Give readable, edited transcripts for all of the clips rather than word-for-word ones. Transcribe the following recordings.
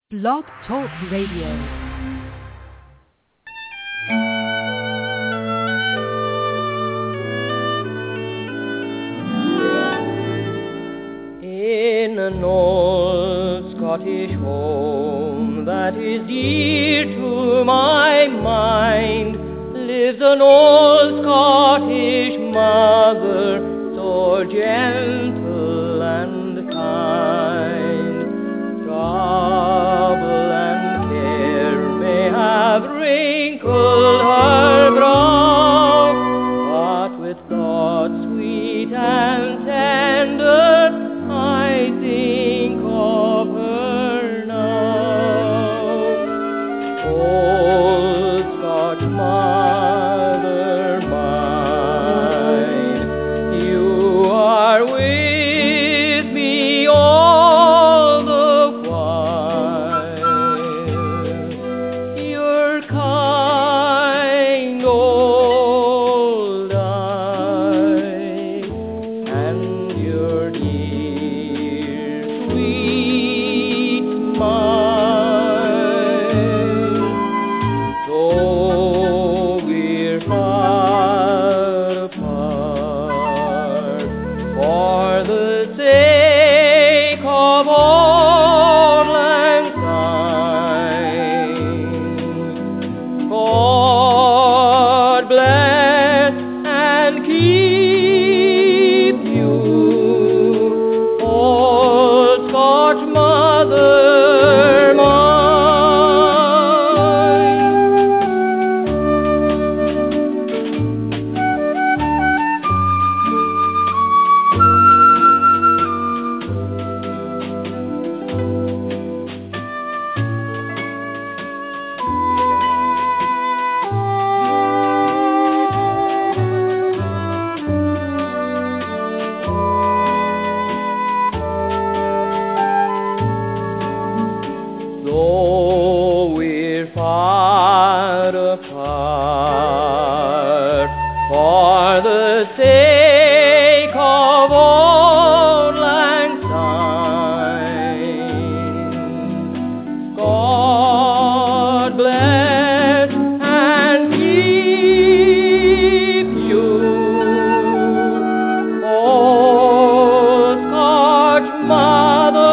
Blog Talk Radio. In an old Scottish home that is dear to my mind lives an old Scottish mother, so gentle and kind. Trouble and care may have wrinkled her brow, but with thoughts sweet and tender I think of her now. Old Scotch mother mine, you are with me all the while. Your kind old eyes and your dear sweet smile. Though we're far apart, for the sake of old lang syne, God bless and keep you, old Scotch mother mine. Though we're far apart, for the sake of old lang syne, God bless and keep you, old Scotch mother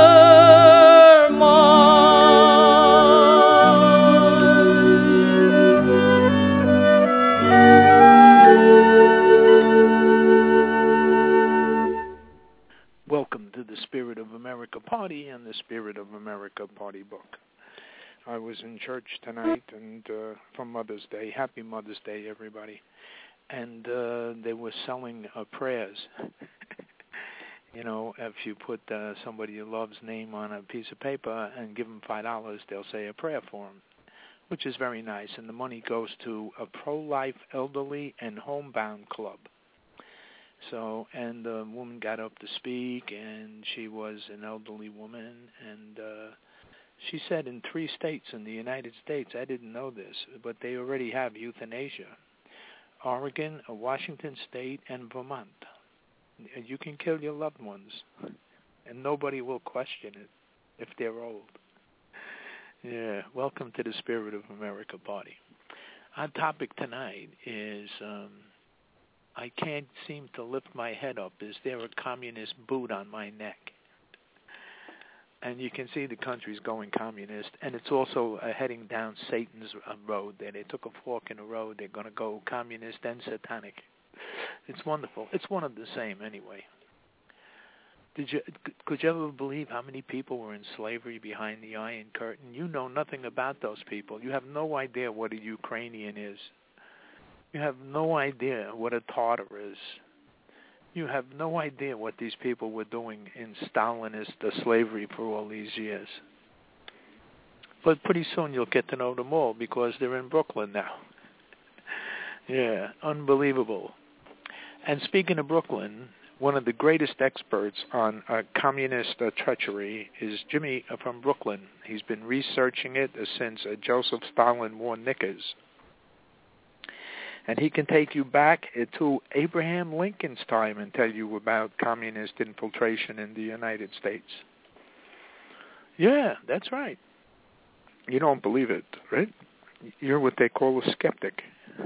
Welcome to the Spirit of America Party and the Spirit of America Party book. I was in church tonight and for Mother's Day. Happy Mother's Day, everybody. And they were selling prayers. You know, if you put somebody you love's name on a piece of paper and give them $5, they'll say a prayer for them, which is very nice. And the money goes to a pro-life elderly and homebound club. So, and the woman got up to speak, and she was an elderly woman, and she said in 3 states in the United States, I didn't know this, but they already have euthanasia: Oregon, Washington State, and Vermont. You can kill your loved ones, and nobody will question it if they're old. Yeah, welcome to the Spirit of America Party. Our topic tonight is... I can't seem to lift my head up. Is there a communist boot on my neck? And you can see the country's going communist, and it's also heading down Satan's road there. They took a fork in the road. They're going to go communist and satanic. It's wonderful. It's one of the same anyway. Could you ever believe how many people were in slavery behind the Iron Curtain? You know nothing about those people. You have no idea what a Ukrainian is. You have no idea what a Tartar is. You have no idea what these people were doing in Stalinist slavery for all these years. But pretty soon you'll get to know them all because they're in Brooklyn now. Yeah, unbelievable. And speaking of Brooklyn, one of the greatest experts on communist treachery is Jimmy from Brooklyn. He's been researching it since Joseph Stalin wore knickers. And he can take you back to Abraham Lincoln's time and tell you about communist infiltration in the United States. Yeah, that's right. You don't believe it, right? You're what they call a skeptic.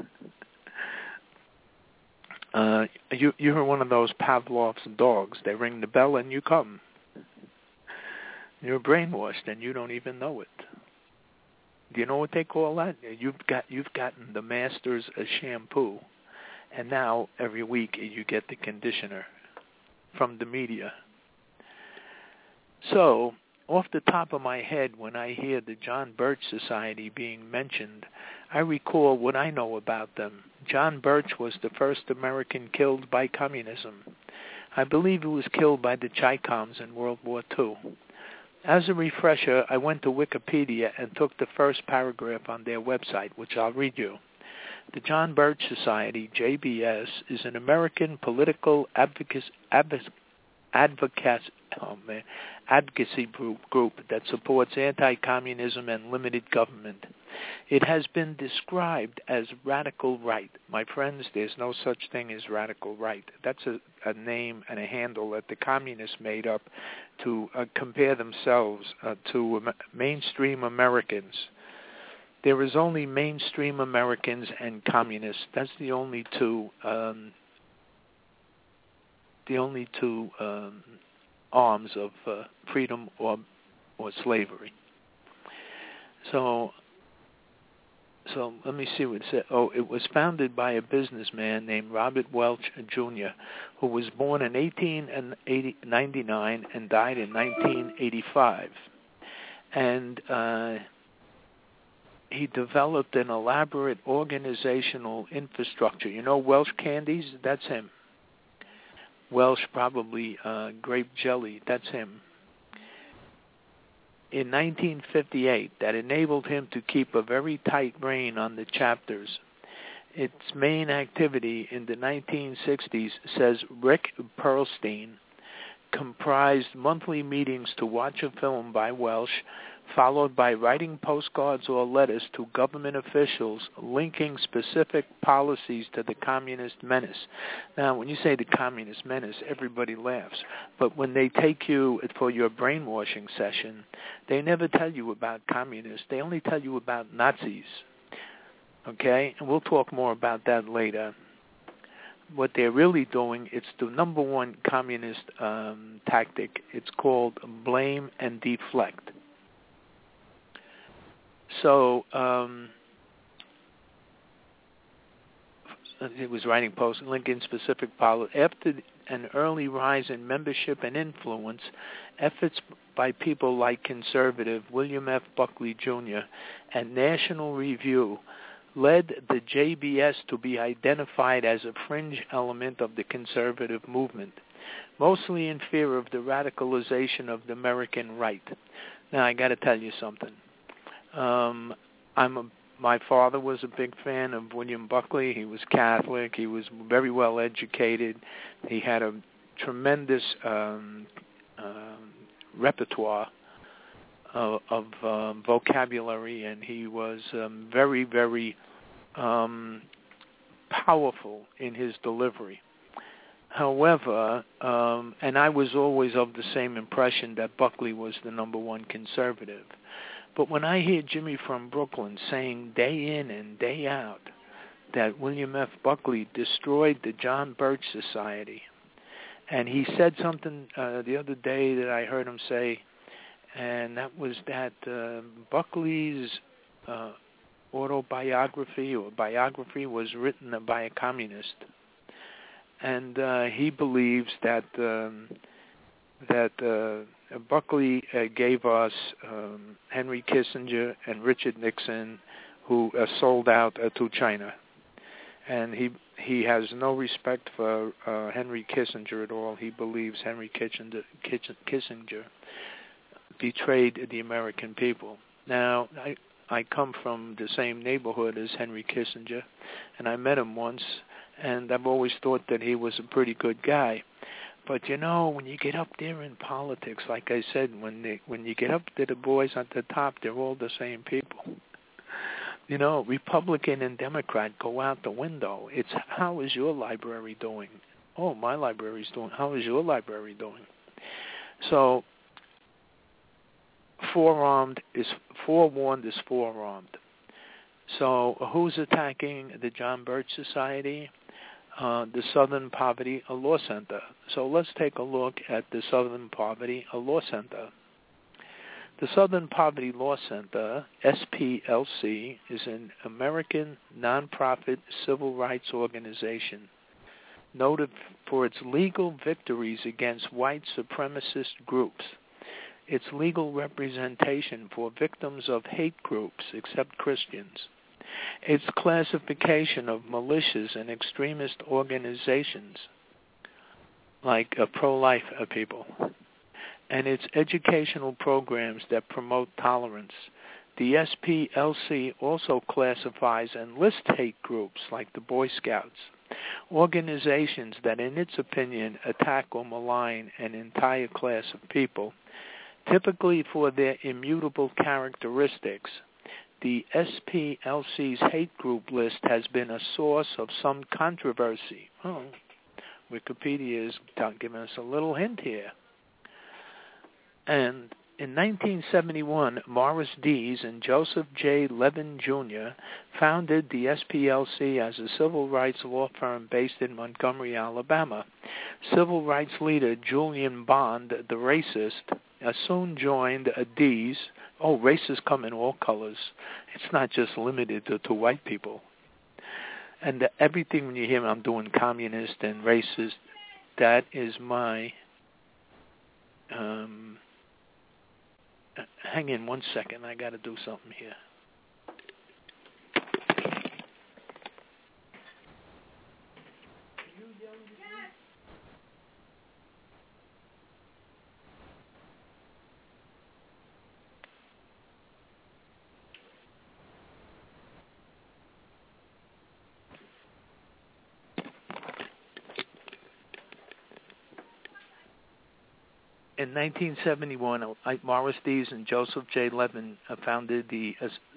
You're one of those Pavlov's dogs. They ring the bell and you come. You're brainwashed and you don't even know it. Do you know what they call that? You've gotten the masters of shampoo, and now every week you get the conditioner from the media. So, off the top of my head, when I hear the John Birch Society being mentioned, I recall what I know about them. John Birch was the first American killed by communism. I believe he was killed by the Chi-Coms in World War II. As a refresher, I went to Wikipedia and took the first paragraph on their website, which I'll read you. The John Birch Society, JBS, is an American political advocacy group that supports anti-communism and limited government. It has been described as radical right. My friends, there's no such thing as radical right. That's a name and a handle that the communists made up to compare themselves to mainstream Americans. There is only mainstream Americans and communists. That's the only two arms of freedom or slavery. So let me see what it said. Oh, it was founded by a businessman named Robert Welch Jr., who was born in 1899 and died in 1985. And he developed an elaborate organizational infrastructure. You know Welch candies? That's him. Welsh, probably grape jelly, that's him. In 1958, that enabled him to keep a very tight rein on the chapters. Its main activity in the 1960s, says Rick Perlstein, comprised monthly meetings to watch a film by Welsh, followed by writing postcards or letters to government officials linking specific policies to the communist menace. Now, when you say the communist menace, everybody laughs. But when they take you for your brainwashing session, they never tell you about communists. They only tell you about Nazis. Okay? And we'll talk more about that later. What they're really doing, it's the number one communist tactic. It's called blame and deflect. So it was writing posts linking specific policy. After an early rise in membership and influence, efforts by people like conservative William F. Buckley Jr. and National Review led the JBS to be identified as a fringe element of the conservative movement, mostly in fear of the radicalization of the American right. Now, I got to tell you something. My father was a big fan of William Buckley. He was Catholic. He was very well educated. He had a tremendous repertoire of vocabulary, and he was very, very powerful in his delivery. However, and I was always of the same impression that Buckley was the number one conservative. But when I hear Jimmy from Brooklyn saying day in and day out that William F. Buckley destroyed the John Birch Society, and he said something the other day that I heard him say, and that was that Buckley's autobiography or biography was written by a communist. And he believes that Buckley gave us Henry Kissinger and Richard Nixon, who sold out to China. And he has no respect for Henry Kissinger at all. He believes Henry Kissinger betrayed the American people. Now, I come from the same neighborhood as Henry Kissinger, and I met him once, and I've always thought that he was a pretty good guy. But, you know, when you get up there in politics, like I said, when you get up to the boys at the top, they're all the same people. You know, Republican and Democrat go out the window. It's, how is your library doing? Oh, my library's doing. How is your library doing? So, forewarned is forearmed. So who's attacking the John Birch Society? The Southern Poverty Law Center. So let's take a look at the Southern Poverty Law Center. The Southern Poverty Law Center, SPLC, is an American nonprofit civil rights organization noted for its legal victories against white supremacist groups, its legal representation for victims of hate groups except Christians, its classification of malicious and extremist organizations like pro-life people, and its educational programs that promote tolerance. The SPLC also classifies and lists hate groups like the Boy Scouts, organizations that, in its opinion, attack or malign an entire class of people, typically for their immutable characteristics. The SPLC's hate group list has been a source of some controversy. Wikipedia is giving us a little hint here. And in 1971, Morris Dees and Joseph J. Levin, Jr. founded the SPLC as a civil rights law firm based in Montgomery, Alabama. Civil rights leader Julian Bond, the racist, soon joined Dees. Racists come in all colors. It's not just limited to white people. And everything when you hear I'm doing communist and racist, that is my... hang in 1 second. I got to do something here. In 1971, Morris Dees and Joseph J. Levin founded the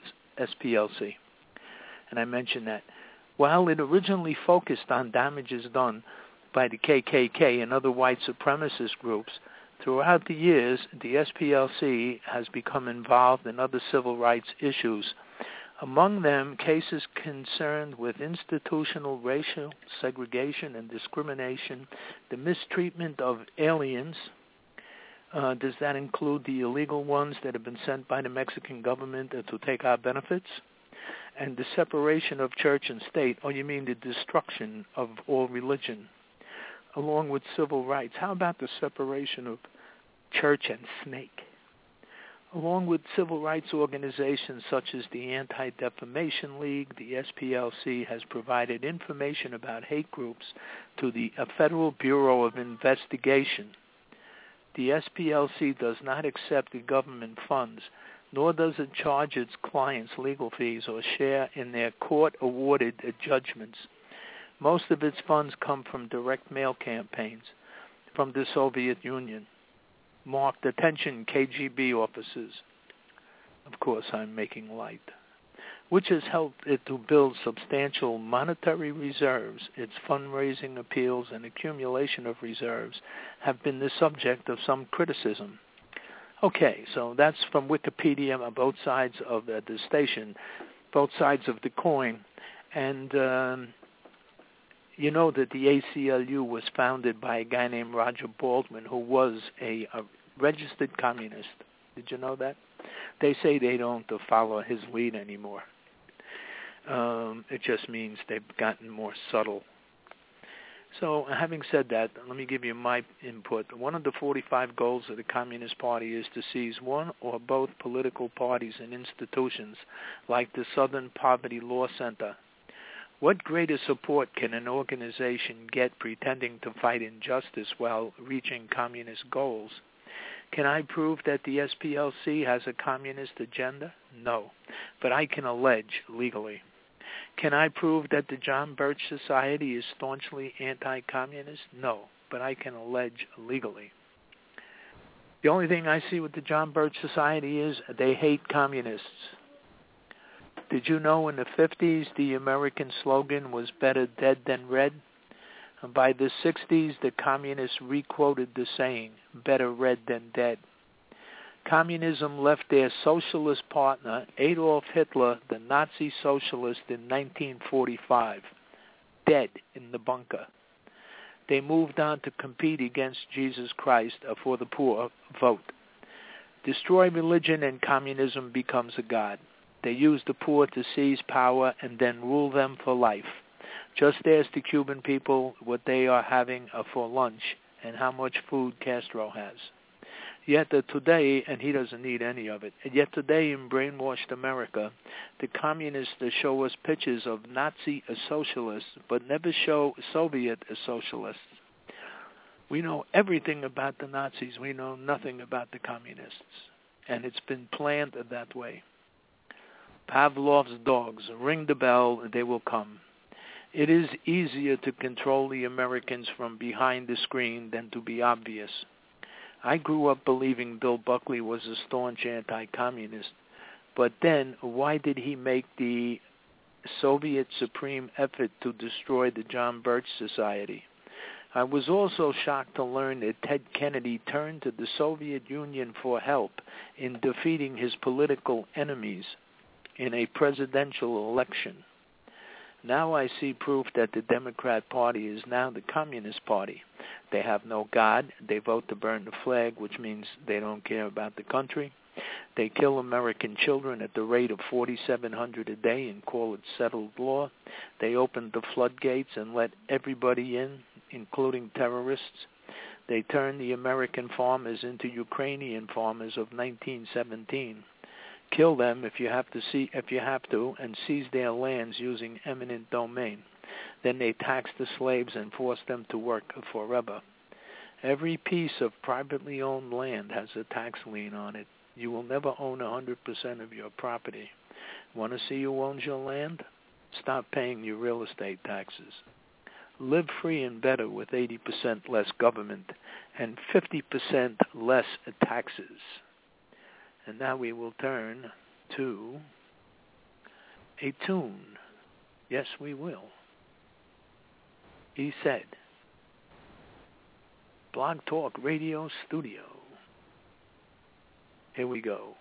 SPLC, and I mentioned that. While it originally focused on damages done by the KKK and other white supremacist groups, throughout the years, the SPLC has become involved in other civil rights issues, among them cases concerned with institutional racial segregation and discrimination, the mistreatment of aliens. Does that include the illegal ones that have been sent by the Mexican government to take our benefits? And the separation of church and state, you mean the destruction of all religion, along with civil rights. How about the separation of church and snake? Along with civil rights organizations such as the Anti-Defamation League, the SPLC has provided information about hate groups to the Federal Bureau of Investigation. The SPLC does not accept the government funds, nor does it charge its clients legal fees or share in their court-awarded judgments. Most of its funds come from direct mail campaigns from the Soviet Union, marked attention KGB offices. Of course, I'm making light. Which has helped it to build substantial monetary reserves. Its fundraising appeals and accumulation of reserves have been the subject of some criticism. Okay, so that's from Wikipedia on both sides of the station, both sides of the coin. And you know that the ACLU was founded by a guy named Roger Baldwin, who was a registered communist. Did you know that? They say they don't follow his lead anymore. It just means they've gotten more subtle. So having said that, let me give you my input. One of the 45 goals of the Communist Party is to seize one or both political parties and institutions like the Southern Poverty Law Center. What greater support can an organization get pretending to fight injustice while reaching communist goals? Can I prove that the SPLC has a communist agenda? No, but I can allege legally. Can I prove that the John Birch Society is staunchly anti-communist? No, but I can allege legally. The only thing I see with the John Birch Society is they hate communists. Did you know in the 50s the American slogan was better dead than red? And by the 60s, the communists re-quoted the saying, better red than dead. Communism left their socialist partner, Adolf Hitler, the Nazi socialist, in 1945, dead in the bunker. They moved on to compete against Jesus Christ for the poor vote. Destroy religion and communism becomes a god. They use the poor to seize power and then rule them for life. Just ask the Cuban people what they are having for lunch and how much food Castro has. Yet today, and he doesn't need any of it, yet today in brainwashed America, the communists show us pictures of Nazi socialists, but never show Soviet socialists. We know everything about the Nazis. We know nothing about the communists. And it's been planned that way. Pavlov's dogs, ring the bell, they will come. It is easier to control the Americans from behind the screen than to be obvious. I grew up believing Bill Buckley was a staunch anti-communist, but then why did he make the Soviet supreme effort to destroy the John Birch Society? I was also shocked to learn that Ted Kennedy turned to the Soviet Union for help in defeating his political enemies in a presidential election. Now I see proof that the Democrat Party is now the Communist Party. They have no God. They vote to burn the flag, which means they don't care about the country. They kill American children at the rate of 4,700 a day and call it settled law. They open the floodgates and let everybody in, including terrorists. They turn the American farmers into Ukrainian farmers of 1917. Kill them if you have to, and seize their lands using eminent domain. Then they tax the slaves and force them to work forever. Every piece of privately owned land has a tax lien on it. You will never own 100% of your property. Want to see who owns your land? Stop paying your real estate taxes. Live free and better with 80% less government and 50% less taxes. And now we will turn to a tune. Yes, we will. He said, Blog Talk Radio Studio. Here we go.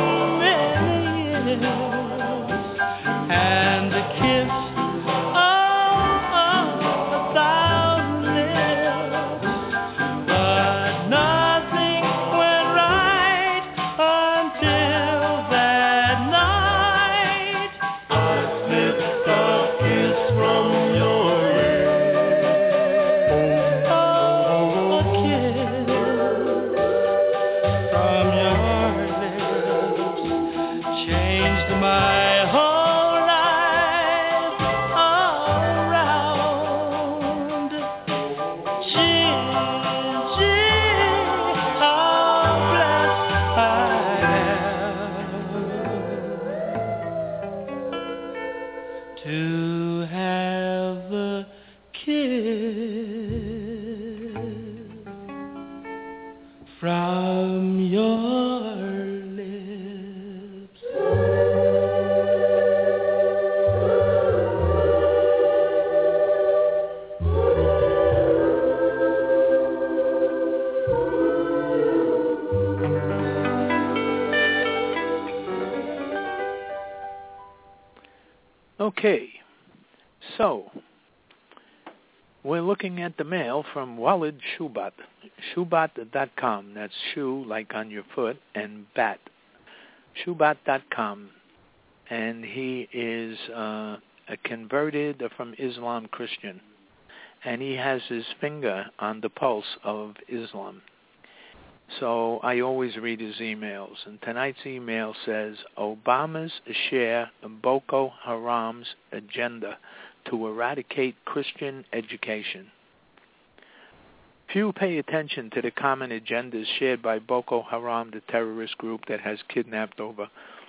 And the kiss to have a kiss from your lips. Okay, so we're looking at the mail from Walid Shubat, Shubat.com. That's shoe, like on your foot, and bat, Shubat.com. And he is a converted from Islam Christian, and he has his finger on the pulse of Islam. So I always read his emails, and tonight's email says, Obama's share Boko Haram's agenda to eradicate Christian education. Few pay attention to the common agendas shared by Boko Haram, the terrorist group that has kidnapped over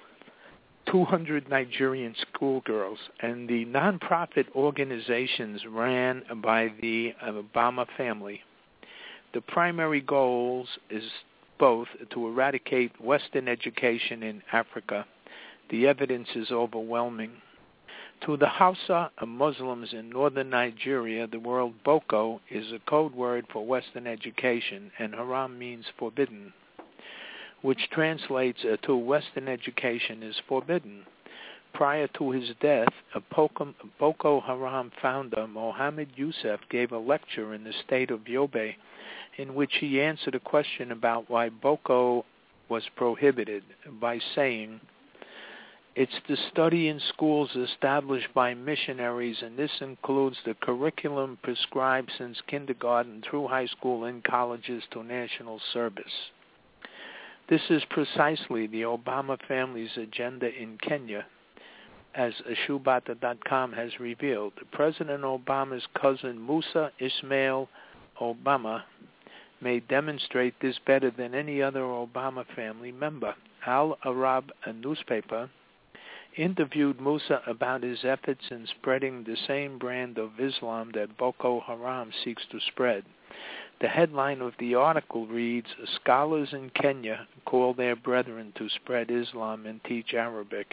200 Nigerian schoolgirls, and the nonprofit organizations ran by the Obama family. The primary goals is both to eradicate Western education in Africa. The evidence is overwhelming. To the Hausa Muslims in northern Nigeria, the word Boko is a code word for Western education, and Haram means forbidden, which translates to Western education is forbidden. Prior to his death, a Boko Haram founder, Mohammed Youssef, gave a lecture in the state of Yobe in which he answered a question about why Boko was prohibited by saying, it's the study in schools established by missionaries, and this includes the curriculum prescribed since kindergarten through high school and colleges to national service. This is precisely the Obama family's agenda in Kenya, as Shubata.com has revealed. President Obama's cousin Musa Ismail Obama may demonstrate this better than any other Obama family member. Al Arab, a newspaper, interviewed Musa about his efforts in spreading the same brand of Islam that Boko Haram seeks to spread. The headline of the article reads, Scholars in Kenya call their brethren to spread Islam and teach Arabic.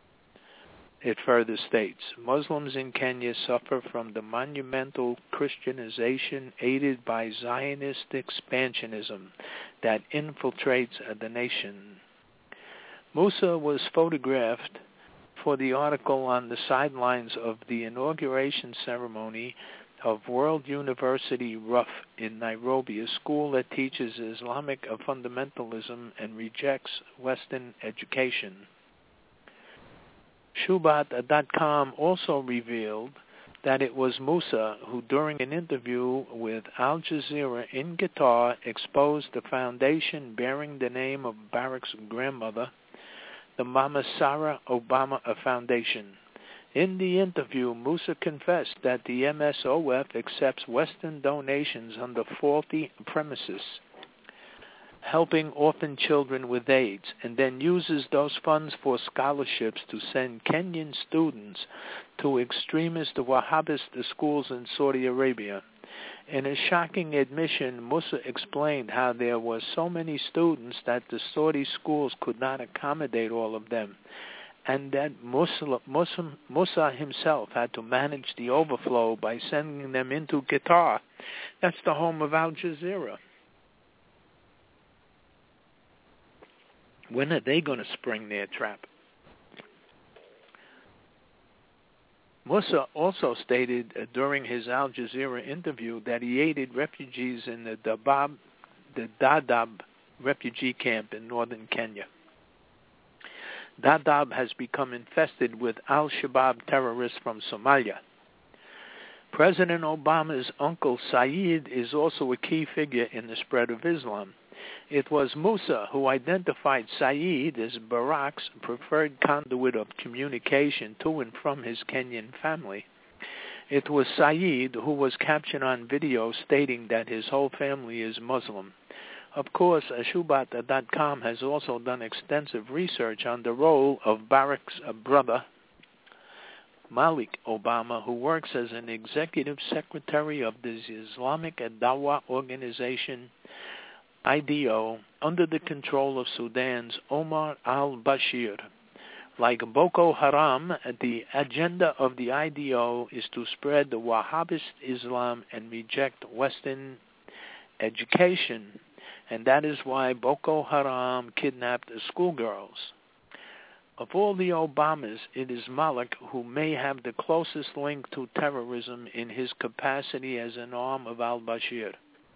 It further states, Muslims in Kenya suffer from the monumental Christianization aided by Zionist expansionism that infiltrates the nation. Musa was photographed for the article on the sidelines of the inauguration ceremony of World University RUF in Nairobi, a school that teaches Islamic fundamentalism and rejects Western education. Shubat.com also revealed that it was Musa who, during an interview with Al Jazeera in Qatar, exposed the foundation bearing the name of Barack's grandmother, the Mama Sarah Obama Foundation. In the interview, Musa confessed that the MSOF accepts Western donations under faulty premises, helping orphan children with AIDS, and then uses those funds for scholarships to send Kenyan students to extremist Wahhabist schools in Saudi Arabia. In a shocking admission, Musa explained how there were so many students that the Saudi schools could not accommodate all of them, and that Musa himself had to manage the overflow by sending them into Qatar. That's the home of Al Jazeera. When are they going to spring their trap? Musa also stated during his Al Jazeera interview that he aided refugees in the Dadaab refugee camp in northern Kenya. Dadaab has become infested with al-Shabaab terrorists from Somalia. President Obama's uncle Saeed is also a key figure in the spread of Islam. It was Musa who identified Saeed as Barack's preferred conduit of communication to and from his Kenyan family. It was Saeed who was captured on video stating that his whole family is Muslim. Of course, Shubat.com has also done extensive research on the role of Barack's brother, Malik Obama, who works as an executive secretary of the Islamic Dawah Organization, IDO, under the control of Sudan's Omar al-Bashir. Like Boko Haram, the agenda of the IDO is to spread the Wahhabist Islam and reject Western education, and that is why Boko Haram kidnapped schoolgirls. Of all the Obamas, it is Malik who may have the closest link to terrorism in his capacity as an arm of al-Bashir.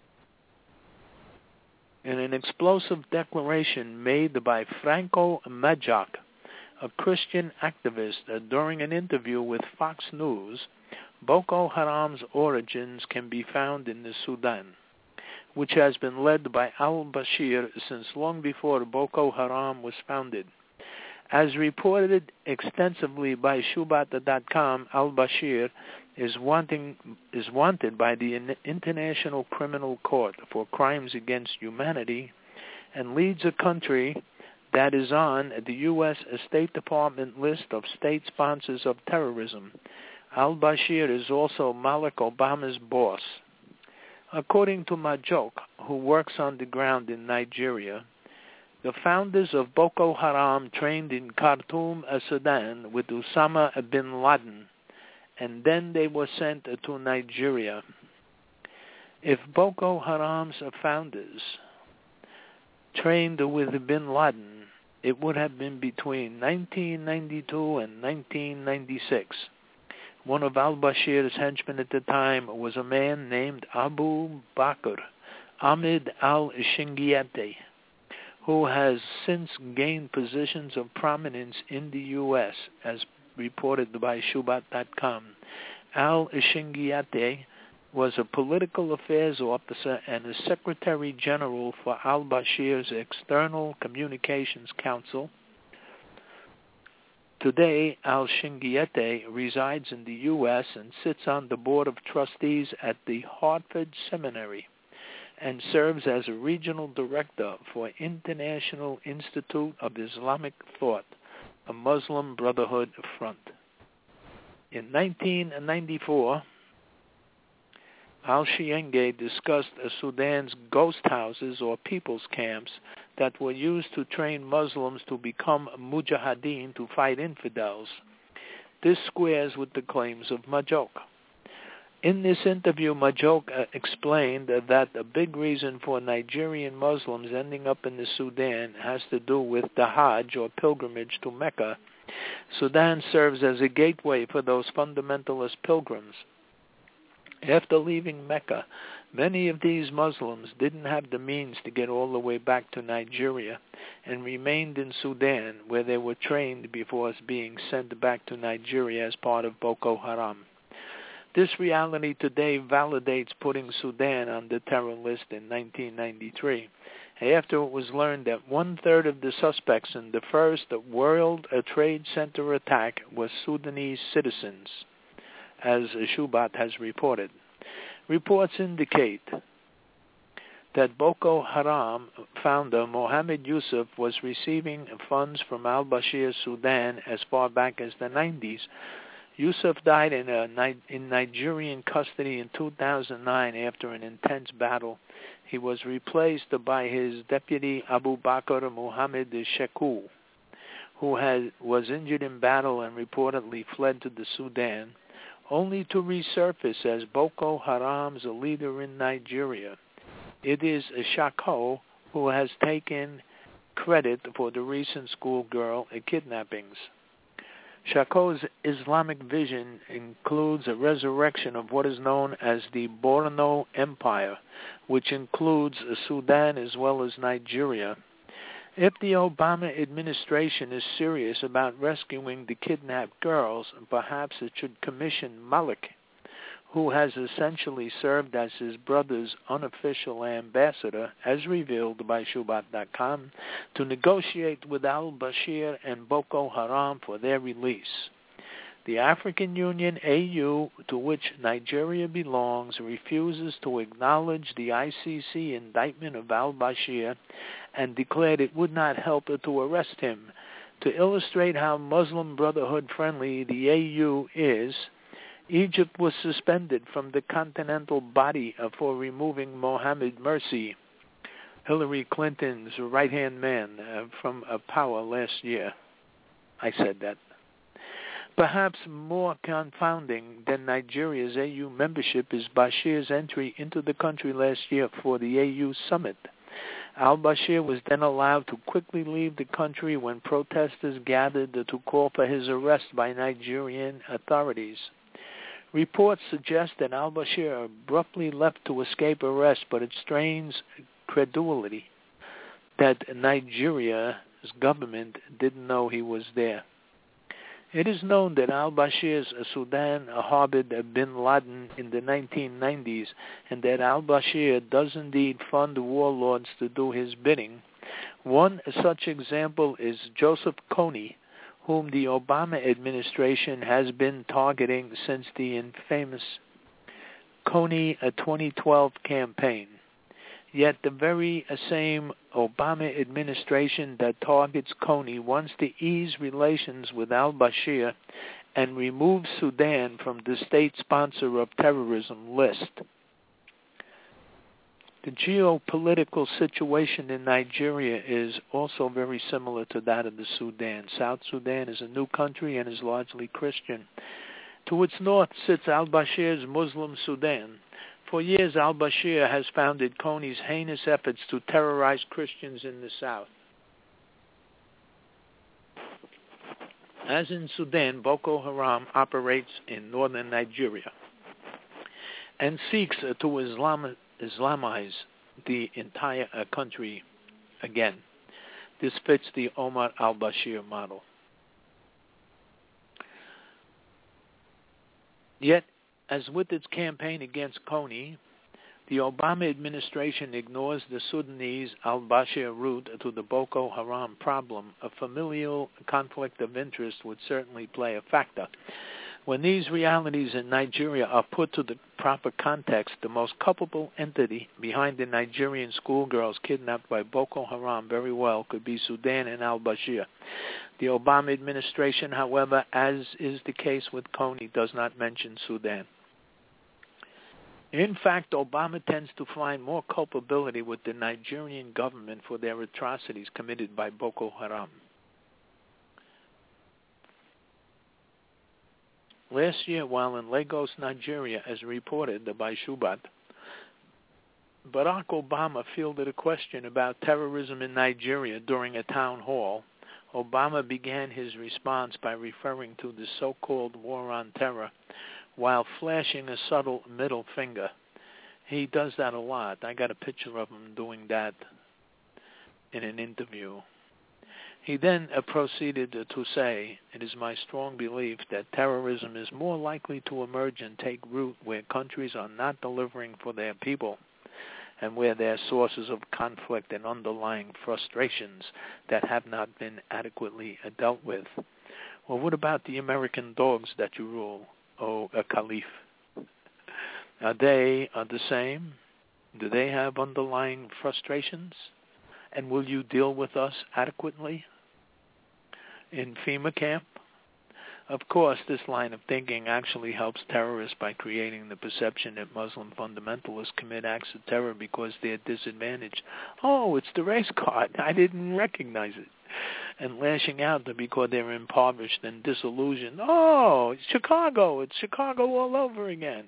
In an explosive declaration made by Franco Majak, a Christian activist, during an interview with Fox News, Boko Haram's origins can be found in the Sudan, which has been led by al-Bashir since long before Boko Haram was founded. As reported extensively by Shubat.com, al-Bashir is wanted by the International Criminal Court for crimes against humanity and leads a country that is on the U.S. State Department list of state sponsors of terrorism. Al-Bashir is also Malik Obama's boss. According to Majok, who works on the ground in Nigeria, the founders of Boko Haram trained in Khartoum, Sudan, with Osama bin Laden, and then they were sent to Nigeria. If Boko Haram's founders trained with bin Laden, it would have been between 1992 and 1996. One of al-Bashir's henchmen at the time was a man named Abu Bakr Ahmed al-Shingiati, who has since gained positions of prominence in the U.S., as reported by Shubat.com. Al-Shingiati was a political affairs officer and a Secretary General for al-Bashir's External Communications Council. Today, al-Shingiati resides in the U.S. and sits on the Board of Trustees at the Hartford Seminary and serves as a regional director for International Institute of Islamic Thought, a Muslim Brotherhood front. In 1994, al-Shingiati discussed Sudan's ghost houses or people's camps that were used to train Muslims to become mujahideen to fight infidels. This squares with the claims of Majok. In this interview, Majok explained that a big reason for Nigerian Muslims ending up in the Sudan has to do with the Hajj, or pilgrimage to Mecca. Sudan serves as a gateway for those fundamentalist pilgrims. After leaving Mecca, many of these Muslims didn't have the means to get all the way back to Nigeria and remained in Sudan, where they were trained before being sent back to Nigeria as part of Boko Haram. This reality today validates putting Sudan on the terror list in 1993, after it was learned that one-third of the suspects in the first World Trade Center attack were Sudanese citizens, as Shubat has reported. Reports indicate that Boko Haram founder Mohammed Yusuf was receiving funds from al-Bashir Sudan as far back as the 90s. Yusuf died in Nigerian custody in 2009 after an intense battle. He was replaced by his deputy Abu Bakr Muhammad Sheku, who was injured in battle and reportedly fled to the Sudan, only to resurface as Boko Haram's leader in Nigeria. It is Shako who has taken credit for the recent schoolgirl kidnappings. Shako's Islamic vision includes a resurrection of what is known as the Borno Empire, which includes Sudan as well as Nigeria. If the Obama administration is serious about rescuing the kidnapped girls, perhaps it should commission Malik, who has essentially served as his brother's unofficial ambassador, as revealed by Shubat.com, to negotiate with al-Bashir and Boko Haram for their release. The African Union, AU, to which Nigeria belongs, refuses to acknowledge the ICC indictment of al-Bashir and declared it would not help to arrest him. To illustrate how Muslim Brotherhood friendly the AU is, Egypt was suspended from the continental body for removing Mohammed Morsi, Hillary Clinton's right-hand man, from power last year. I said that. Perhaps more confounding than Nigeria's AU membership is Bashir's entry into the country last year for the AU summit. Al-Bashir was then allowed to quickly leave the country when protesters gathered to call for his arrest by Nigerian authorities. Reports suggest that al-Bashir abruptly left to escape arrest, but it strains credulity that Nigeria's government didn't know he was there. It is known that al-Bashir's Sudan harbored bin Laden in the 1990s, and that al-Bashir does indeed fund warlords to do his bidding. One such example is Joseph Kony, whom the Obama administration has been targeting since the infamous Kony 2012 campaign. Yet the very same Obama administration that targets Kony wants to ease relations with al-Bashir and remove Sudan from the state sponsor of terrorism list. The geopolitical situation in Nigeria is also very similar to that of the Sudan. South Sudan is a new country and is largely Christian. To its north sits al-Bashir's Muslim Sudan. For years, al-Bashir has founded Kony's heinous efforts to terrorize Christians in the south. As in Sudan, Boko Haram operates in northern Nigeria and seeks to Islamize the entire country again. This fits the Omar al-Bashir model. Yet, as with its campaign against Kony, the Obama administration ignores the Sudanese al-Bashir route to the Boko Haram problem. A familial conflict of interest would certainly play a factor. When these realities in Nigeria are put to the proper context, the most culpable entity behind the Nigerian schoolgirls kidnapped by Boko Haram very well could be Sudan and al-Bashir. The Obama administration, however, as is the case with Kony, does not mention Sudan. In fact, Obama tends to find more culpability with the Nigerian government for their atrocities committed by Boko Haram. Last year, while in Lagos, Nigeria, as reported by Shubat, Barack Obama fielded a question about terrorism in Nigeria during a town hall. Obama began his response by referring to the so-called war on terror while flashing a subtle middle finger. He does that a lot. I got a picture of him doing that in an interview. He then proceeded to say, "It is my strong belief that terrorism is more likely to emerge and take root where countries are not delivering for their people and where there are sources of conflict and underlying frustrations that have not been adequately dealt with." Well, what about the American dogs that you rule, Khalif? Are they the same? Do they have underlying frustrations? And will you deal with us adequately in FEMA camp? Of course, this line of thinking actually helps terrorists by creating the perception that Muslim fundamentalists commit acts of terror because they're disadvantaged. Oh, it's the race card. I didn't recognize it. And lashing out because they're impoverished and disillusioned. Oh, it's Chicago. It's Chicago all over again.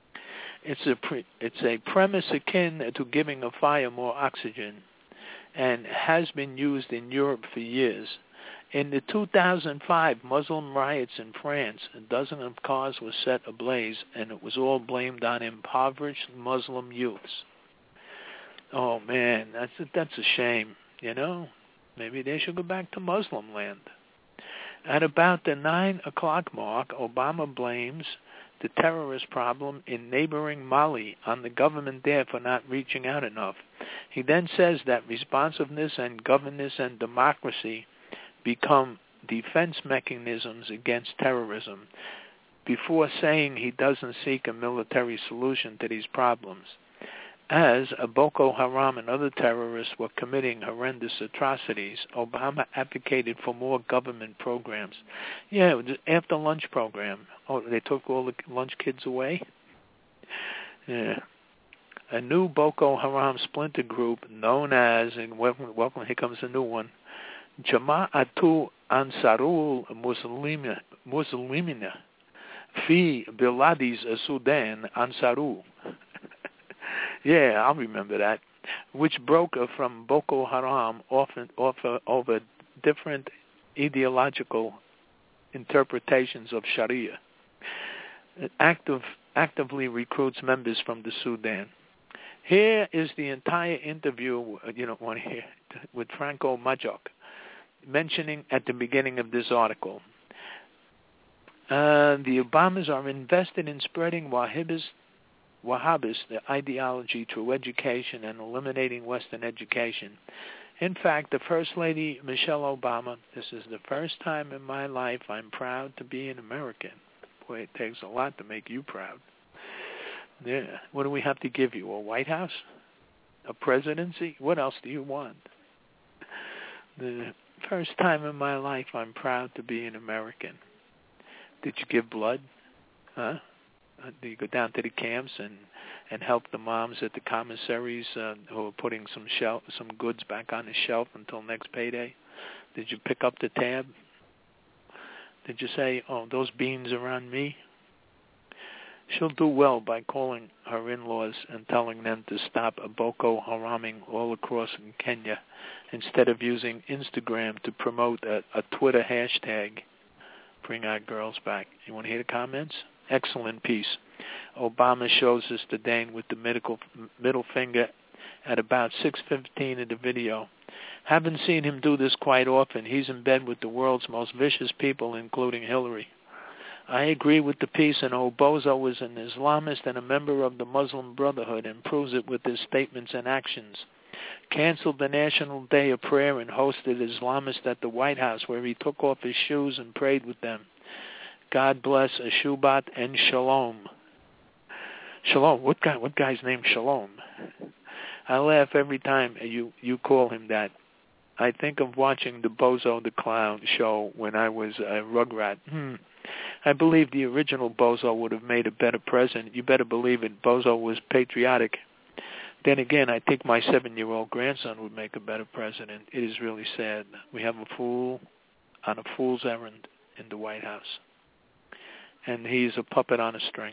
It's a premise akin to giving a fire more oxygen and has been used in Europe for years. In the 2005 Muslim riots in France, a dozen of cars were set ablaze, and it was all blamed on impoverished Muslim youths. Oh, man, that's a shame, you know. Maybe they should go back to Muslim land. At about the 9 o'clock mark, Obama blames the terrorist problem in neighboring Mali on the government there for not reaching out enough. He then says that responsiveness and governance and democracy become defense mechanisms against terrorism, before saying he doesn't seek a military solution to these problems. As Boko Haram and other terrorists were committing horrendous atrocities, Obama advocated for more government programs. Yeah, after lunch program. Oh, they took all the lunch kids away? Yeah. A new Boko Haram splinter group known as, and welcome, here comes a new one, Jama'atu Ansarul Muslimina fi Biladis Sudan Ansaru. Yeah, I'll remember that. Which broke from Boko Haram over different ideological interpretations of Sharia. Actively recruits members from the Sudan. Here is the entire interview, with Franco Majok, mentioning at the beginning of this article. The Obamas are invested in spreading Wahhabist ideology through education and eliminating Western education. In fact, the First Lady, Michelle Obama, this is the first time in my life I'm proud to be an American. Boy, it takes a lot to make you proud. Yeah. What do we have to give you? A White House? A presidency? What else do you want? The first time in my life I'm proud to be an American. Did you give blood? Huh? Do you go down to the camps and help the moms at the commissaries who are putting some goods back on the shelf until next payday? Did you pick up the tab? Did you say, oh, those beans are on me? She'll do well by calling her in-laws and telling them to stop Boko Haraming all across in Kenya instead of using Instagram to promote a Twitter hashtag, bring our girls back. You want to hear the comments? Excellent piece. Obama shows us disdain with the middle finger at about 6:15 in the video. Haven't seen him do this quite often. He's in bed with the world's most vicious people, including Hillary. I agree with the piece, and Obozo is an Islamist and a member of the Muslim Brotherhood and proves it with his statements and actions. Canceled the National Day of Prayer and hosted Islamists at the White House, where he took off his shoes and prayed with them. God bless Shubat and Shalom. Shalom. What guy's named Shalom? I laugh every time you call him that. I think of watching the Bozo the Clown show when I was a Rugrat. I believe the original Bozo would have made a better president. You better believe it. Bozo was patriotic. Then again, I think my 7-year-old grandson would make a better president. It is really sad. We have a fool on a fool's errand in the White House. And he's a puppet on a string.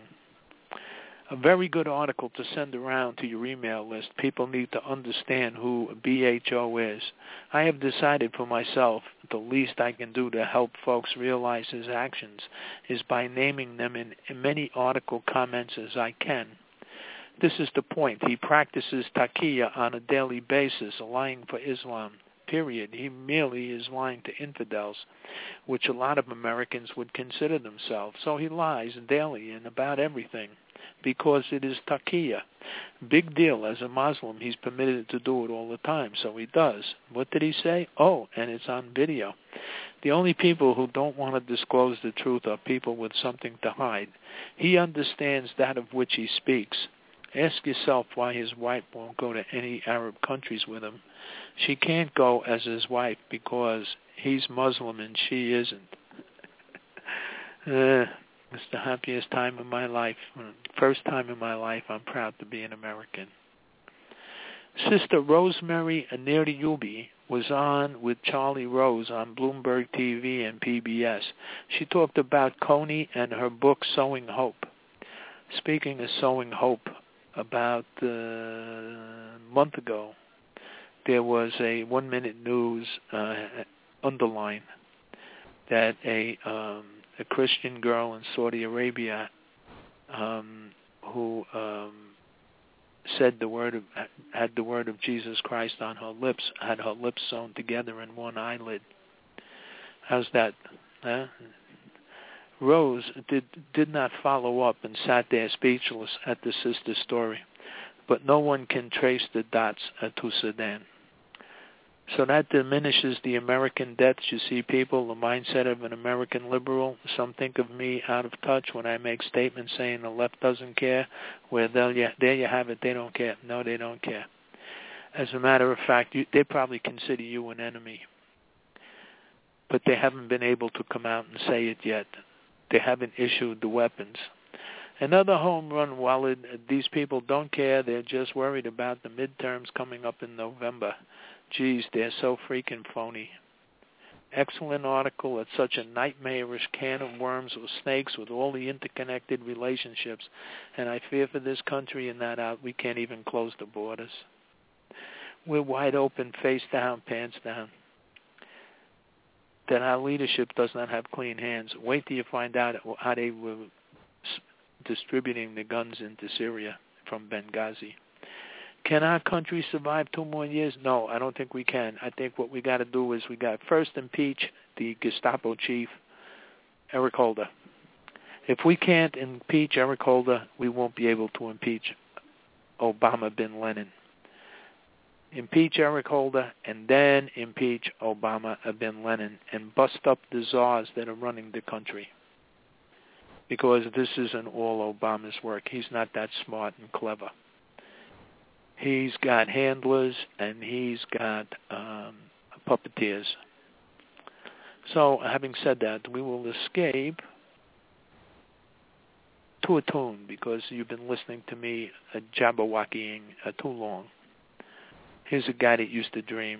A very good article to send around to your email list. People need to understand who BHO is. I have decided for myself the least I can do to help folks realize his actions is by naming them in many article comments as I can. This is the point. He practices taqiyya on a daily basis, lying for Islam. Period. He merely is lying to infidels, which a lot of Americans would consider themselves. So he lies daily and about everything because it is taqiyya. Big deal. As a Muslim, he's permitted to do it all the time, so he does. What did he say? Oh, and it's on video. The only people who don't want to disclose the truth are people with something to hide. He understands that of which he speaks. Ask yourself why his wife won't go to any Arab countries with him. She can't go as his wife because he's Muslim and she isn't. It's the happiest time of my life. First time in my life I'm proud to be an American. Sister Rosemary Aniriubi was on with Charlie Rose on Bloomberg TV and PBS. She talked about Coney and her book Sowing Hope. Speaking of sowing hope, about a month ago, there was a 1-minute news underline that a Christian girl in Saudi Arabia who had the word of Jesus Christ on her lips, had her lips sewn together in one eyelid. How's that? Huh? Rose did not follow up and sat there speechless at the sister's story, but no one can trace the dots to Sudan. So that diminishes the American deaths. You see, people, the mindset of an American liberal. Some think of me out of touch when I make statements saying the left doesn't care. Where there you have it, they don't care. No, they don't care. As a matter of fact, they probably consider you an enemy. But they haven't been able to come out and say it yet. They haven't issued the weapons. Another home run, while these people don't care, they're just worried about the midterms coming up in November. Geez, they're so freaking phony. Excellent article. It's such a nightmarish can of worms or snakes with all the interconnected relationships. And I fear for this country in that we can't even close the borders. We're wide open, face down, pants down. That our leadership does not have clean hands. Wait till you find out how they were distributing the guns into Syria from Benghazi. Can our country survive 2 more years? No, I don't think we can. I think what we got to do is we got to first impeach the Gestapo chief, Eric Holder. If we can't impeach Eric Holder, we won't be able to impeach Obama bin Laden. Impeach Eric Holder and then impeach Obama bin Laden and bust up the czars that are running the country. Because this isn't all Obama's work. He's not that smart and clever. He's got handlers and he's got puppeteers. So, having said that, we will escape to a tune because you've been listening to me jabberwockying too long. Here's a guy that used to dream.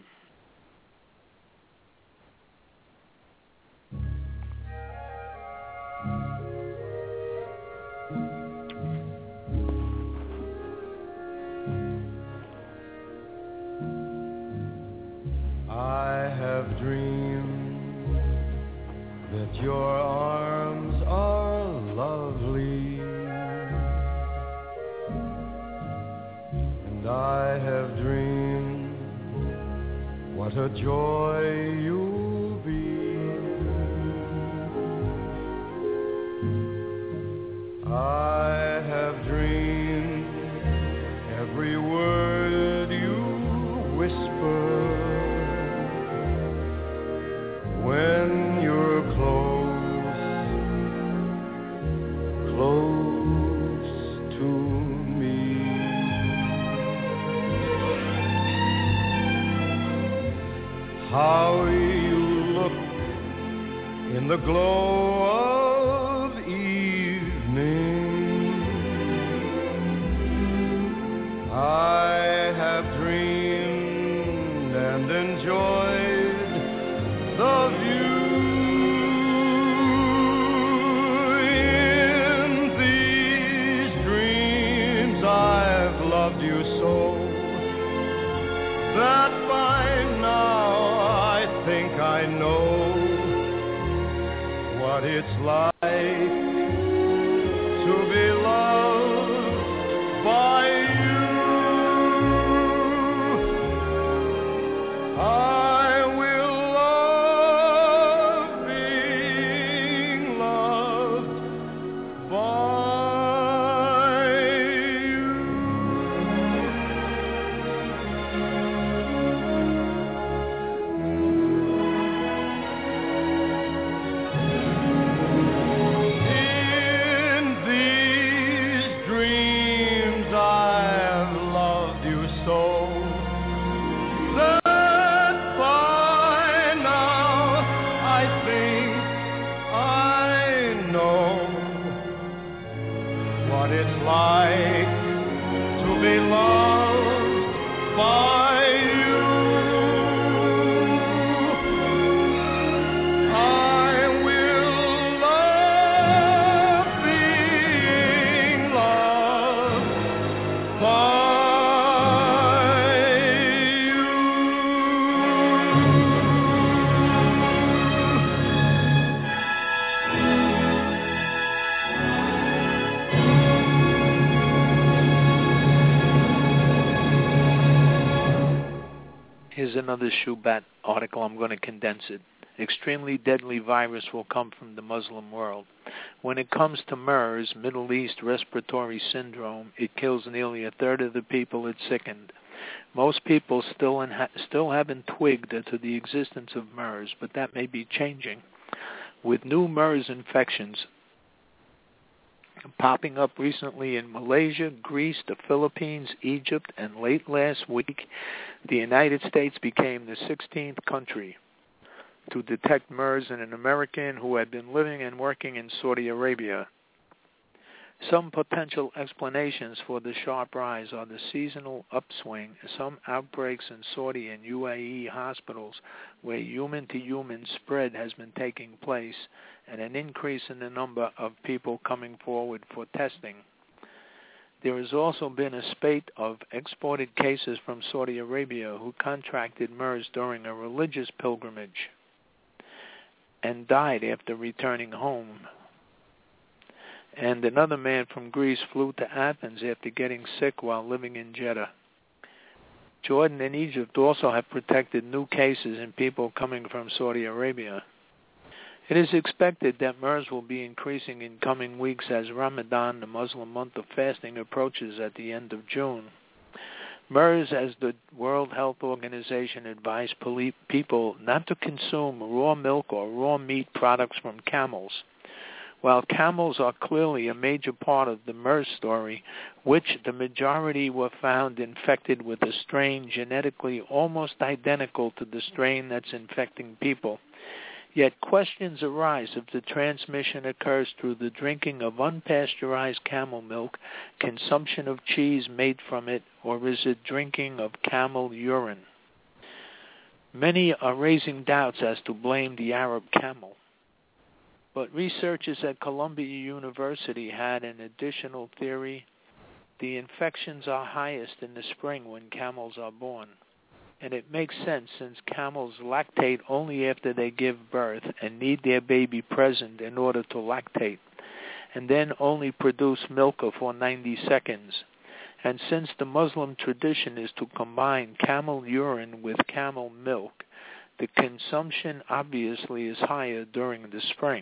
I have dreamed that your arms are lovely, and I have dreamed what a joy you'll be. I have dreamed every word you whisper when you're close to me. How you look in the glow of evening. I have dreamed and enjoyed the view. In these dreams I've loved you so that by now I think I know what it's like to be loved by you. I will love being loved by you. In these dreams I've loved you so that by now I think I know what it's like to be loved by you. I will love being loved by you. Here's another Shubat article. I'm going to condense it. Extremely deadly virus will come from the Muslim world. When it comes to MERS, Middle East Respiratory Syndrome, it kills nearly a third of the people it sickened. Most people still haven't twigged to the existence of MERS, but that may be changing, with new MERS infections popping up recently in Malaysia, Greece, the Philippines, Egypt, and late last week, the United States became the 16th country to detect MERS in an American who had been living and working in Saudi Arabia. Some potential explanations for the sharp rise are the seasonal upswing, some outbreaks in Saudi and UAE hospitals where human-to-human spread has been taking place, and an increase in the number of people coming forward for testing. There has also been a spate of exported cases from Saudi Arabia who contracted MERS during a religious pilgrimage and died after returning home. And another man from Greece flew to Athens after getting sick while living in Jeddah. Jordan and Egypt also have detected new cases in people coming from Saudi Arabia. It is expected that MERS will be increasing in coming weeks as Ramadan, the Muslim month of fasting, approaches at the end of June. MERS, as the World Health Organization advised people not to consume raw milk or raw meat products from camels. While camels are clearly a major part of the MERS story, which the majority were found infected with a strain genetically almost identical to the strain that's infecting people, yet questions arise if the transmission occurs through the drinking of unpasteurized camel milk, consumption of cheese made from it, or is it drinking of camel urine? Many are raising doubts as to blame the Arab camel. But researchers at Columbia University had an additional theory. The infections are highest in the spring when camels are born. And it makes sense since camels lactate only after they give birth and need their baby present in order to lactate, and then only produce milk for 90 seconds. And since the Muslim tradition is to combine camel urine with camel milk, the consumption obviously is higher during the spring.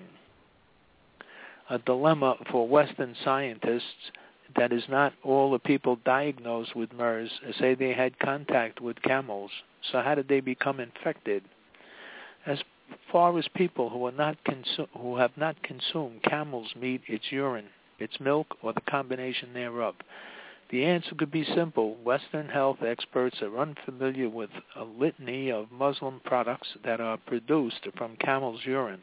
A dilemma for Western scientists that is not all the people diagnosed with MERS say they had contact with camels. So how did they become infected? As far as people who have not consumed camel's meat, its urine, its milk, or the combination thereof, the answer could be simple. Western health experts are unfamiliar with a litany of Muslim products that are produced from camel's urine.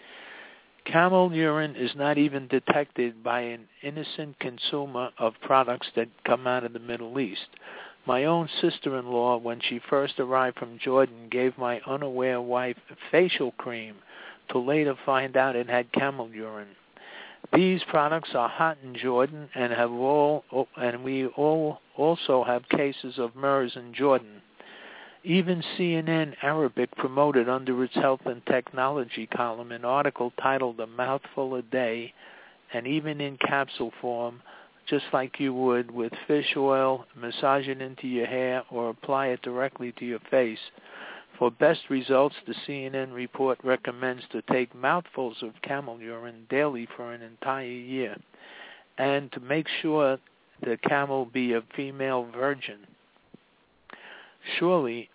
Camel urine is not even detected by an innocent consumer of products that come out of the Middle East. My own sister-in-law, when she first arrived from Jordan, gave my unaware wife facial cream to later find out it had camel urine. These products are hot in Jordan and we all also have cases of MERS in Jordan. Even CNN Arabic promoted under its health and technology column an article titled "A Mouthful a Day," and even in capsule form, just like you would with fish oil, massage it into your hair or apply it directly to your face. For best results, the CNN report recommends to take mouthfuls of camel urine daily for an entire year, and to make sure the camel be a female virgin. Surely,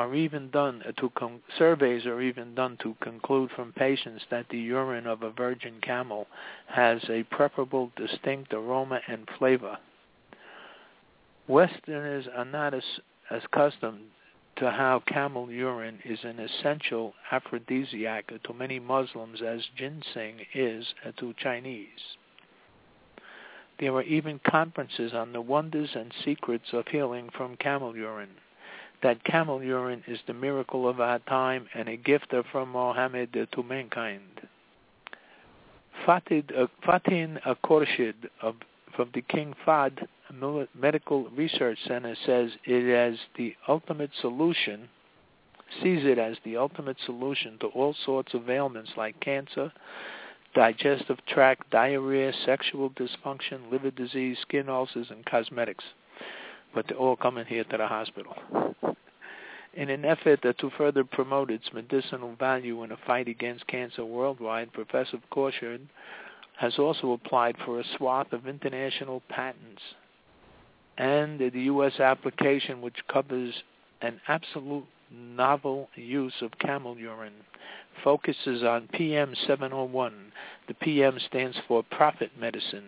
surveys are even done to conclude from patients that the urine of a virgin camel has a preferable, distinct aroma and flavor. Westerners are not as accustomed to how camel urine is an essential aphrodisiac to many Muslims as ginseng is to Chinese. There are even conferences on the wonders and secrets of healing from camel urine. That camel urine is the miracle of our time and a gift from Mohammed to mankind. Fatin Khorshid from the King Fahd Medical Research Center sees it as the ultimate solution to all sorts of ailments like cancer, digestive tract, diarrhea, sexual dysfunction, liver disease, skin ulcers, and cosmetics. But they're all coming here to the hospital. In an effort to further promote its medicinal value in the fight against cancer worldwide, Professor Khorshid has also applied for a swath of international patents. and the U.S. application, which covers an absolute novel use of camel urine, focuses on PM 701. The PM stands for Prophet Medicine.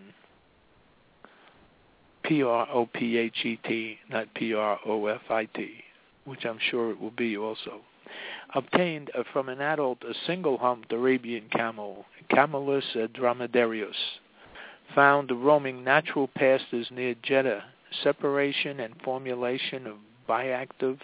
Prophet, not Profit, which I'm sure it will be also. Obtained from an adult, a single-humped Arabian camel, Camelus dromedarius, found roaming natural pastures near Jeddah. Separation and formulation of bioactive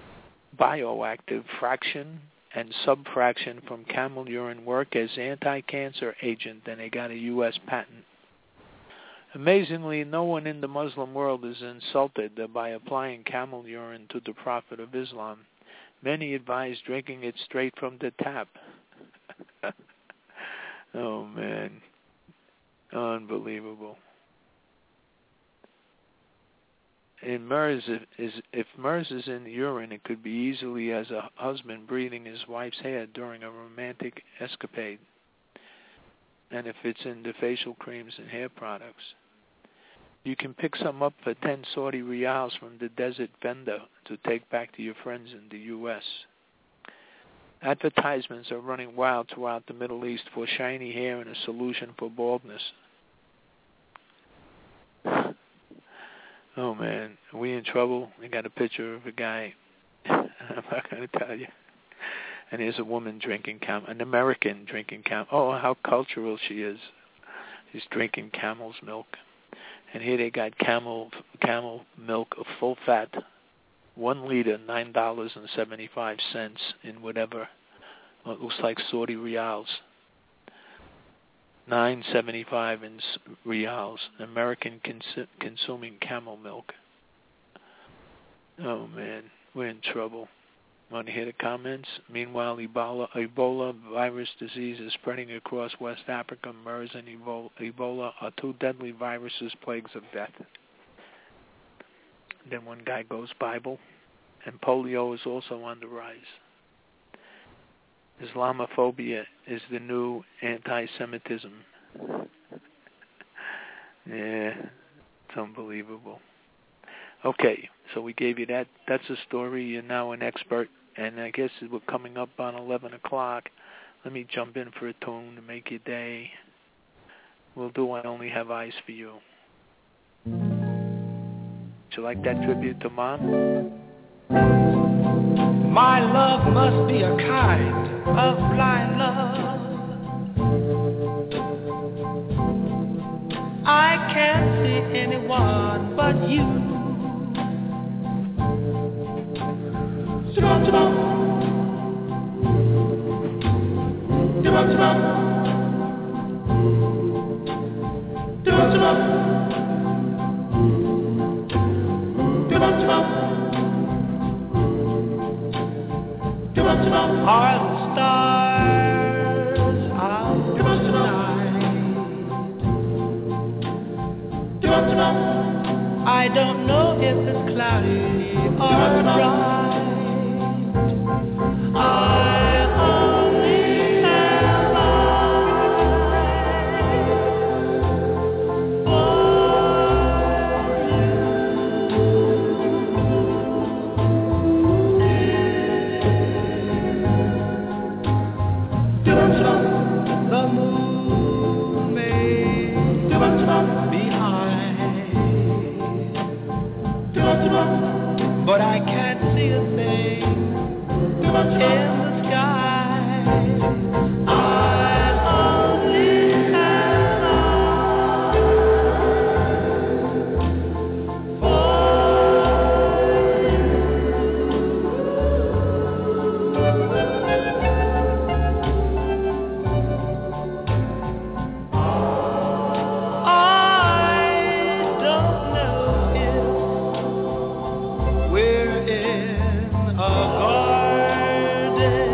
fraction and subfraction from camel urine work as anti-cancer agent, and they got a U.S. patent. Amazingly, no one in the Muslim world is insulted by applying camel urine to the Prophet of Islam. Many advise drinking it straight from the tap. Oh, man. Unbelievable. In MERS, if MERS is in the urine, it could be easily as a husband breathing his wife's hair during a romantic escapade. And if it's in the facial creams and hair products. You can pick some up for 10 Saudi Riyals from the desert vendor to take back to your friends in the U.S. Advertisements are running wild throughout the Middle East for shiny hair and a solution for baldness. Oh, man, are we in trouble? I got a picture of a guy. I'm not going to tell you. And here's a woman drinking an American drinking camel. Oh, how cultural she is. She's drinking camel's milk. And here they got camel milk of full fat, 1 liter, $9.75 in whatever. Well, it looks like Saudi Riyals. $9.75 in Riyals. American consuming camel milk. Oh man, we're in trouble. Want to hear the comments? Meanwhile, Ebola virus disease is spreading across West Africa. MERS and Ebola are 2 deadly viruses, plagues of death. Then one guy goes Bible, and polio is also on the rise. Islamophobia is the new anti-Semitism. Yeah, it's unbelievable. Okay, so we gave you that. That's a story. You're now an expert. And I guess we're coming up on 11 o'clock. Let me jump in for a tune to make your day. We'll do I Only Have Eyes for You. Would you like that tribute to Mom? My love must be a kind of blind love. I can't see anyone but you. Are the stars out tonight? I don't know if it's cloudy or bright. I only have the moon may be high, but I can't see a thing in the sky. I only have eyes for I don't know if we're in a garden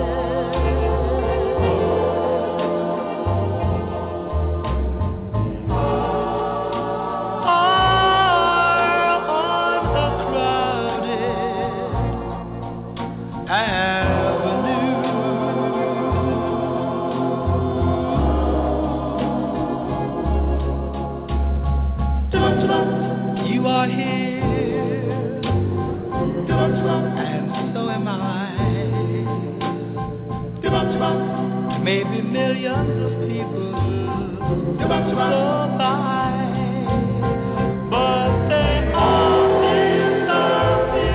or on a crowded avenue. You are here, and so am I. Maybe millions of people go by, but they all love me.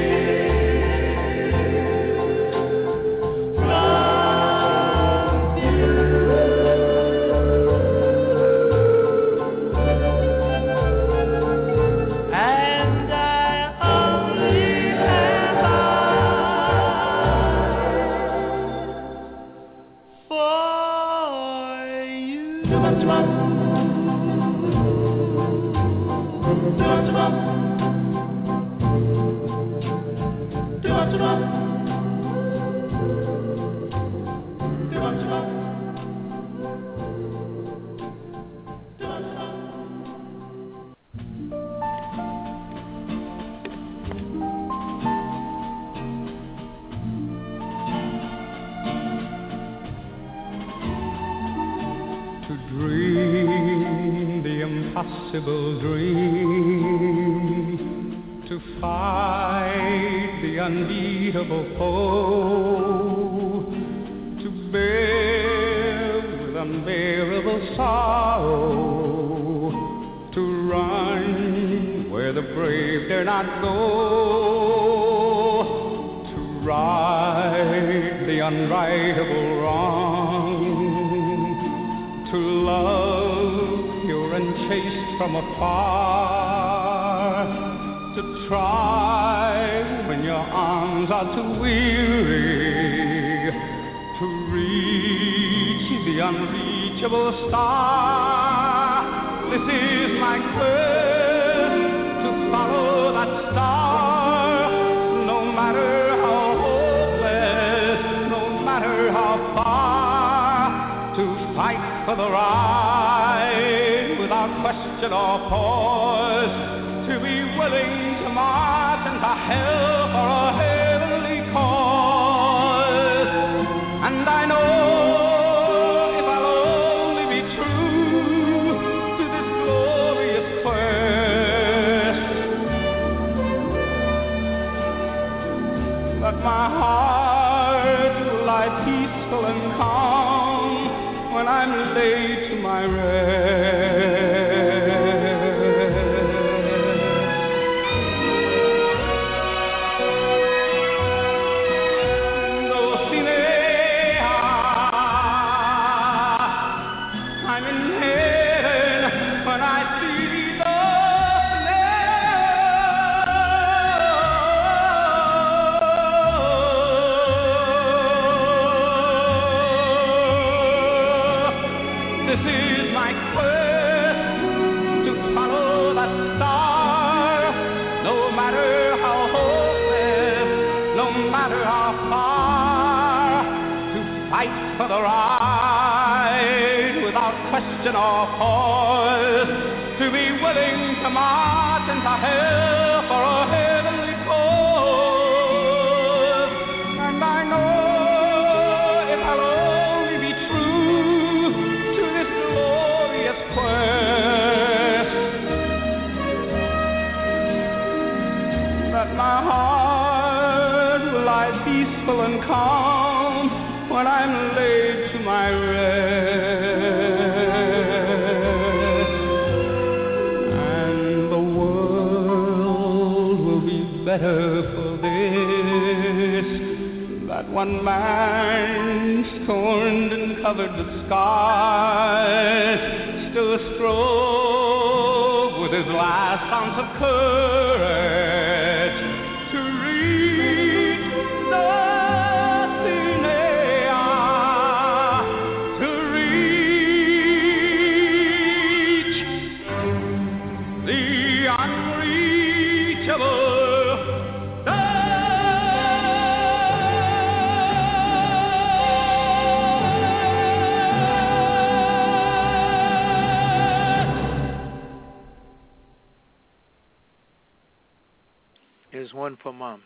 Impossible dream, to fight the unbeatable foe, to bear with unbearable sorrow, to run where the brave dare not go, to right the unrightable wrong, to love pure and chaste from afar, to try when your arms are too weary, to reach the unreachable star. This is my quest, to follow that star, no matter how hopeless, no matter how far, to fight for the right without question or pause, to be willing to march into hell for a heavenly cause. And I know if I'll only be true to this glorious quest, that my heart will lie peaceful and calm when I'm laid to my rest. I'm in heaven when I see the This is my quest, to follow that star, no matter how hopeless, no matter how far, to fight for the right without question or pause, to be willing to march into hell for a heavenly cause. And I know if I'll only be true to this glorious quest, that my heart will lie peaceful and calm when I'm laid to my rest. And the world will be better for this, that one man scorned and covered with scars still strove with his last ounce of courage to reach the to reach the unreachable. Here's one for Mom.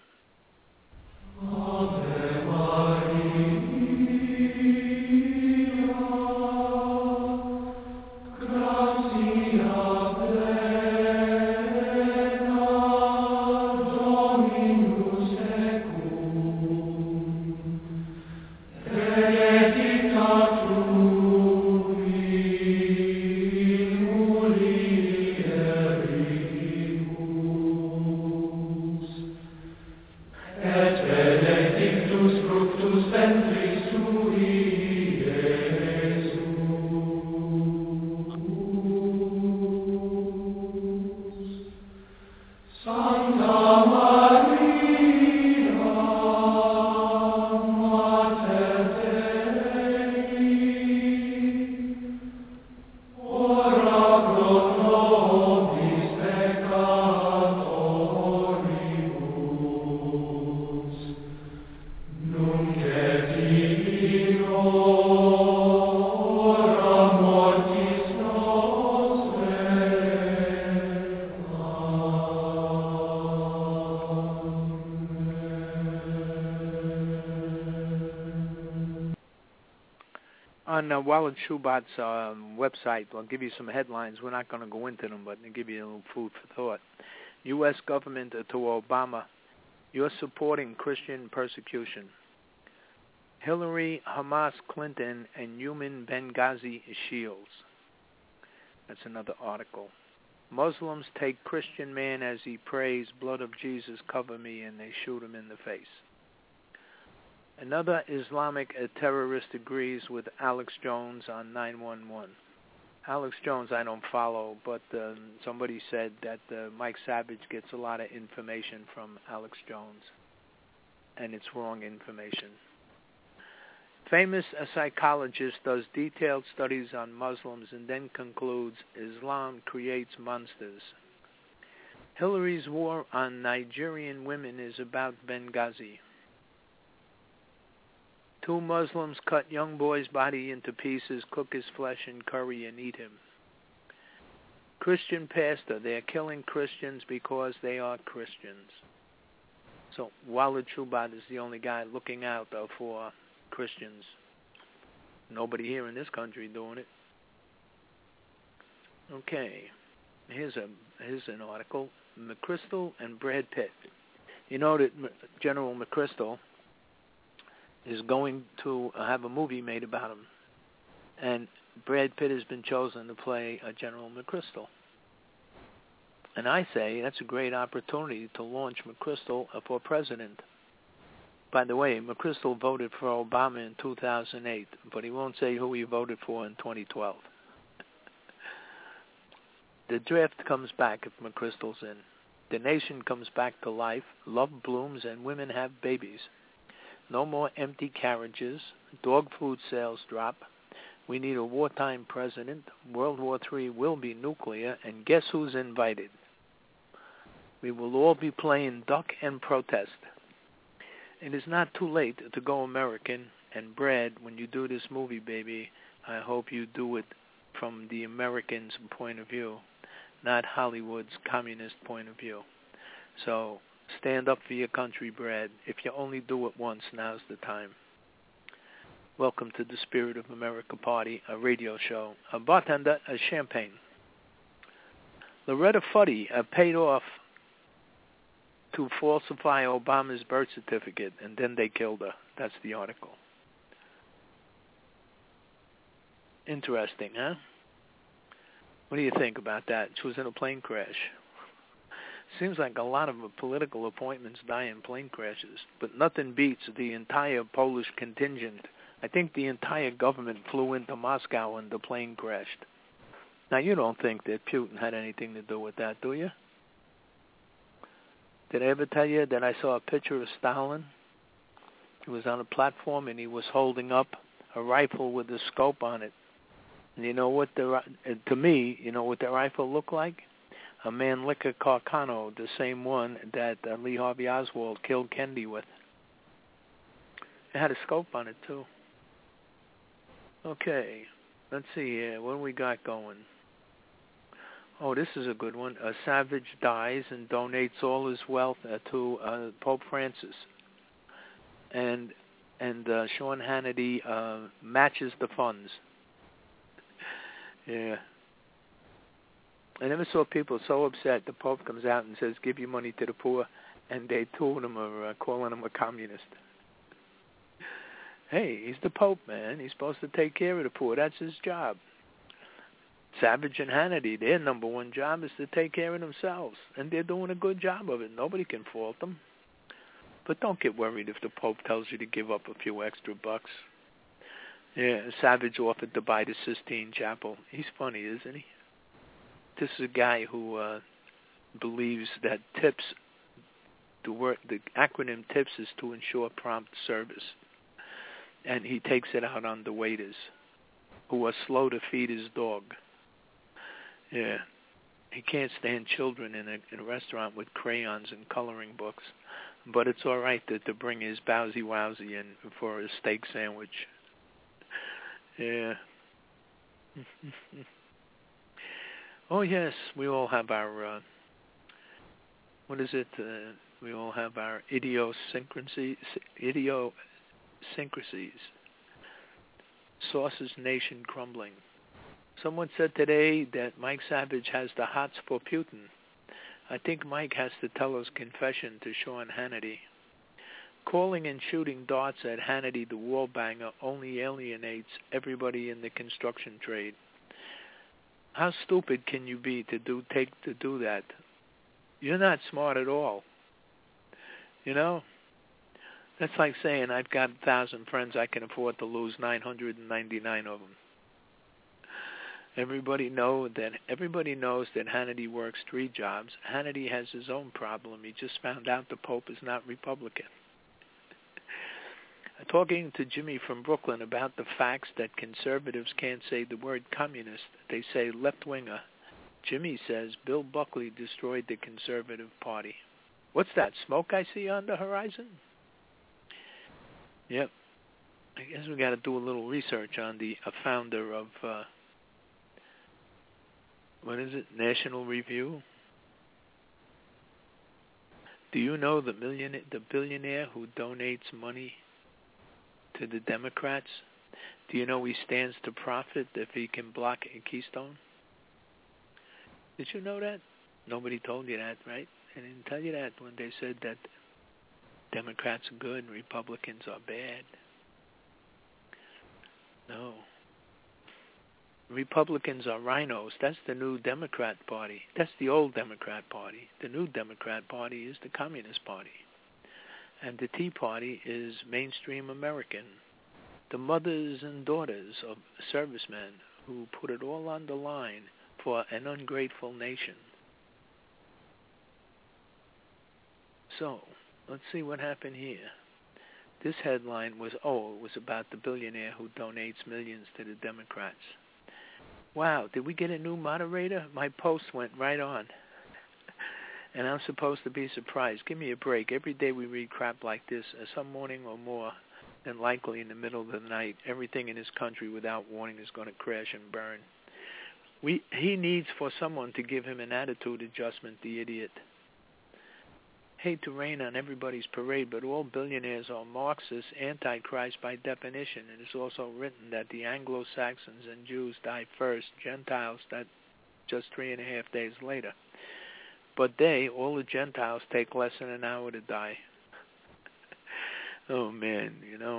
on Walid Shubat's website, I'll give you some headlines. We're not going to go into them, but I'll give you a little food for thought. U.S. government to Obama, you're supporting Christian persecution. Hillary, Hamas, Clinton, and human Benghazi shields. That's another article. Muslims take Christian man as he prays, blood of Jesus cover me, and they shoot him in the face. Another Islamic terrorist agrees with Alex Jones on 911. Alex Jones I don't follow, but somebody said that Mike Savage gets a lot of information from Alex Jones, and it's wrong information. Famous psychologist does detailed studies on Muslims and then concludes Islam creates monsters. Hillary's war on Nigerian women is about Benghazi. 2 Muslims cut young boy's body into pieces, cook his flesh in curry, and eat him. Christian pastor, they're killing Christians because they are Christians. So Walid Shubat is the only guy looking out for Christians. Nobody here in this country doing it. Okay, here's an article. McChrystal and Brad Pitt. You know that General McChrystal is going to have a movie made about him, and Brad Pitt has been chosen to play General McChrystal. And I say that's a great opportunity to launch McChrystal for president. By the way, McChrystal voted for Obama in 2008, but he won't say who he voted for in 2012. The draft comes back if McChrystal's in. The nation comes back to life, love blooms, and women have babies. No more empty carriages. Dog food sales drop. We need a wartime president. World War III will be nuclear, and guess who's invited? We will all be playing duck and protest. It is not too late to go American, and Brad, when you do this movie, baby, I hope you do it from the Americans' point of view, not Hollywood's communist point of view. So stand up for your country, Brad. If you only do it once, now's the time. Welcome to the Spirit of America Party, a radio show. A bartender, a champagne. Loretta Fuddy paid off to falsify Obama's birth certificate, and then they killed her. That's the article. Interesting, huh? What do you think about that? She was in a plane crash. Seems like a lot of political appointments die in plane crashes, but nothing beats the entire Polish contingent. I think the entire government flew into Moscow and the plane crashed. Now, you don't think that Putin had anything to do with that, do you? Did I ever tell you that I saw a picture of Stalin? He was on a platform and he was holding up a rifle with a scope on it. And you know what to me, you know what the rifle looked like? A Mannlicher Carcano, the same one that Lee Harvey Oswald killed Kennedy with. It had a scope on it, too. Okay, let's see here. What do we got going? Oh, this is a good one. A savage dies and donates all his wealth to Pope Francis. And Sean Hannity matches the funds. Yeah. I never saw people so upset. The Pope comes out and says, give your money to the poor, and they two of them are calling him a communist. Hey, he's the Pope, man. He's supposed to take care of the poor. That's his job. Savage and Hannity, their number one job is to take care of themselves, and they're doing a good job of it. Nobody can fault them. But don't get worried if the Pope tells you to give up a few extra bucks. Yeah, Savage offered to buy the Sistine Chapel. He's funny, isn't he? This is a guy who believes that TIPS, the acronym TIPS is to ensure prompt service. And he takes it out on the waiters who are slow to feed his dog. Yeah. He can't stand children in a restaurant with crayons and coloring books. But it's all right to bring his Bowsy Wowsy in for a steak sandwich. Yeah. Oh, yes, we all have our, what is it? We all have our idiosyncrasies. Sausage Nation crumbling. Someone said today that Mike Savage has the hots for Putin. I think Mike has to tell his confession to Sean Hannity. Calling and shooting darts at Hannity, the wall banger, only alienates everybody in the construction trade. How stupid can you be to do that? You're not smart at all. You know? That's like saying I've got 1,000 friends, I can afford to lose 999 of them. Everybody knows that Hannity works 3 jobs. Hannity has his own problem. He just found out the Pope is not Republican. Talking to Jimmy from Brooklyn about the facts that conservatives can't say the word communist, they say left-winger. Jimmy says Bill Buckley destroyed the Conservative Party. What's that, smoke I see on the horizon? Yep. I guess we got to do a little research on the founder of, what is it, National Review? Do you know the billionaire who donates money to the Democrats? Do you know he stands to profit if he can block a Keystone? Did you know that? Nobody told you that, right? They didn't tell you that when they said that Democrats are good and Republicans are bad. No. Republicans are rhinos. That's the new Democrat Party. That's the old Democrat Party. The new Democrat Party is the Communist Party. And the Tea Party is mainstream American. The mothers and daughters of servicemen who put it all on the line for an ungrateful nation. So, let's see what happened here. This headline was about the billionaire who donates millions to the Democrats. Wow, did we get a new moderator? My post went right on. And I'm supposed to be surprised. Give me a break. Every day we read crap like this, some morning or more than likely in the middle of the night, everything in this country without warning is going to crash and burn. He needs for someone to give him an attitude adjustment, the idiot. Hate to rain on everybody's parade, but all billionaires are Marxists, antichrist by definition. It is also written that the Anglo-Saxons and Jews die first, Gentiles that just 3.5 days later. But all the Gentiles, take less than an hour to die. Oh, man, you know.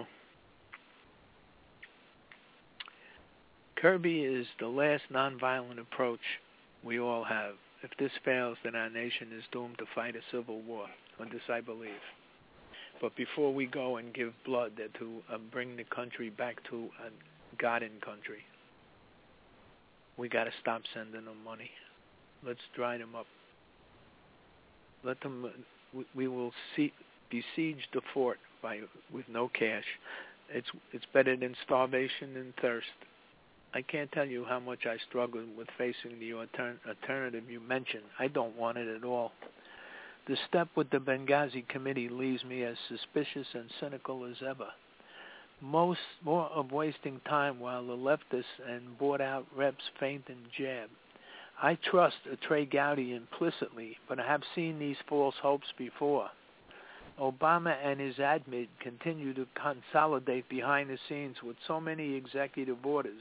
Kirby is the last nonviolent approach we all have. If this fails, then our nation is doomed to fight a civil war. On this I believe. But before we go and give blood to bring the country back to a God-in country, we got to stop sending them money. Let's dry them up. Let them. We will besiege the fort with no cash. It's better than starvation and thirst. I can't tell you how much I struggled with facing the alternative you mentioned. I don't want it at all. The step with the Benghazi committee leaves me as suspicious and cynical as ever. More of wasting time while the leftists and bought-out reps feint and jab. I trust Trey Gowdy implicitly, but I have seen these false hopes before. Obama and his admin continue to consolidate behind the scenes with so many executive orders.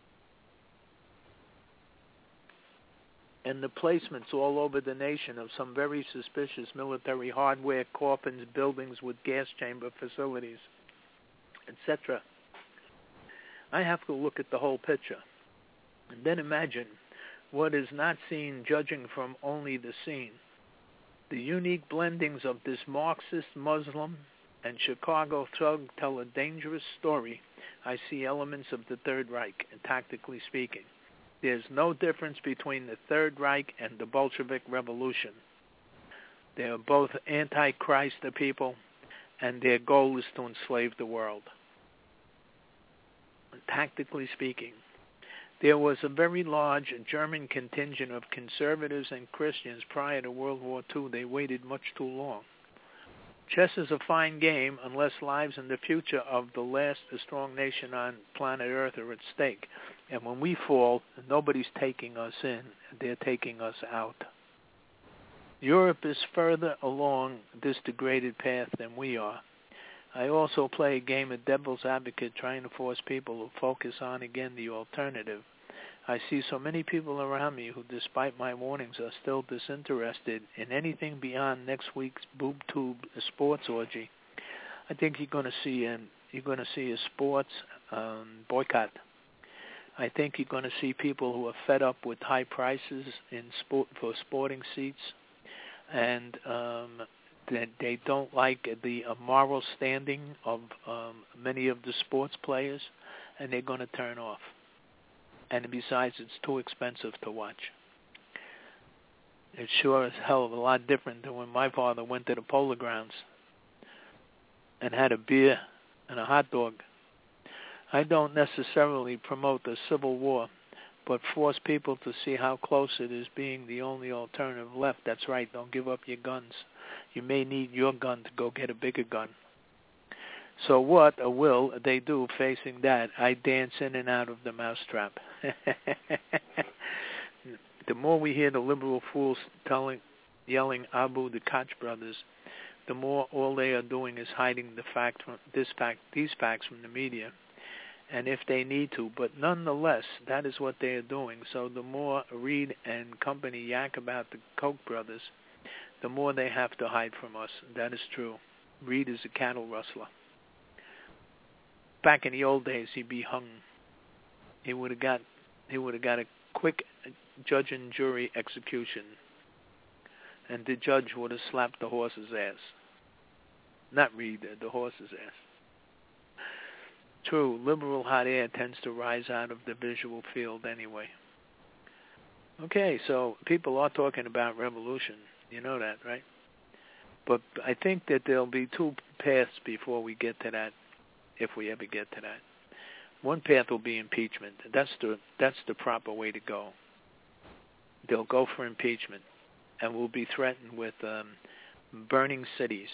And the placements all over the nation of some very suspicious military hardware, coffins, buildings with gas chamber facilities, etc. I have to look at the whole picture. And then imagine what is not seen, judging from only the seen. The unique blendings of this Marxist Muslim and Chicago thug tell a dangerous story. I see elements of the Third Reich, and tactically speaking. There's no difference between the Third Reich and the Bolshevik Revolution. They are both anti-Christ people, and their goal is to enslave the world. Tactically speaking, there was a very large German contingent of conservatives and Christians prior to World War II. They waited much too long. Chess is a fine game unless lives and the future of the last strong nation on planet Earth are at stake. And when we fall, nobody's taking us in. They're taking us out. Europe is further along this degraded path than we are. I also play a game of devil's advocate, trying to force people to focus on, again, the alternative. I see so many people around me who, despite my warnings, are still disinterested in anything beyond next week's boob tube sports orgy. I think you're going to see a sports boycott. I think you're going to see people who are fed up with high prices for sporting seats, and that they don't like the moral standing of many of the sports players, and they're going to turn off. And besides, it's too expensive to watch. It sure is hell of a lot different than when my father went to the Polo Grounds and had a beer and a hot dog. I don't necessarily promote the Civil War, but force people to see how close it is being the only alternative left. That's right, don't give up your guns. You may need your gun to go get a bigger gun. So what, or will, they do facing that? I dance in and out of the mousetrap. The more we hear the liberal fools yelling Abu the Koch brothers, the more all they are doing is hiding these facts from the media. And if they need to, but nonetheless, that is what they are doing. So the more Reed and company yak about the Koch brothers, the more they have to hide from us. That is true. Reed is a cattle rustler. Back in the old days, he'd be hung. He would have got a quick judge and jury execution, and the judge would have slapped the horse's ass. Not Reed, the horse's ass. True, liberal hot air tends to rise out of the visual field anyway. Okay, so people are talking about revolution. You know that, right? But I think that there'll be two paths before we get to that, if we ever get to that. One path will be impeachment. That's the proper way to go. They'll go for impeachment, and we'll be threatened with burning cities.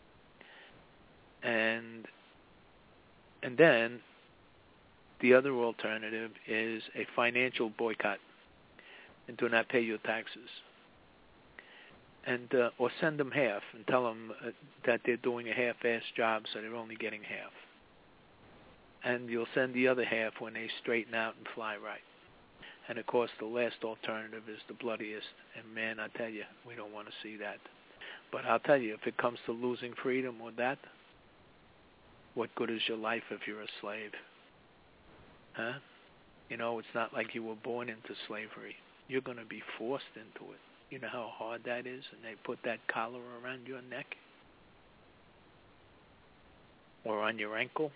And then the other alternative is a financial boycott and do not pay your taxes. And or send them half and tell them that they're doing a half-assed job, so they're only getting half. And you'll send the other half when they straighten out and fly right. And, of course, the last alternative is the bloodiest. And, man, I tell you, we don't want to see that. But I'll tell you, if it comes to losing freedom or that, what good is your life if you're a slave? Huh? You know, it's not like you were born into slavery. You're going to be forced into it. You know how hard that is? And they put that collar around your neck? Or on your ankle?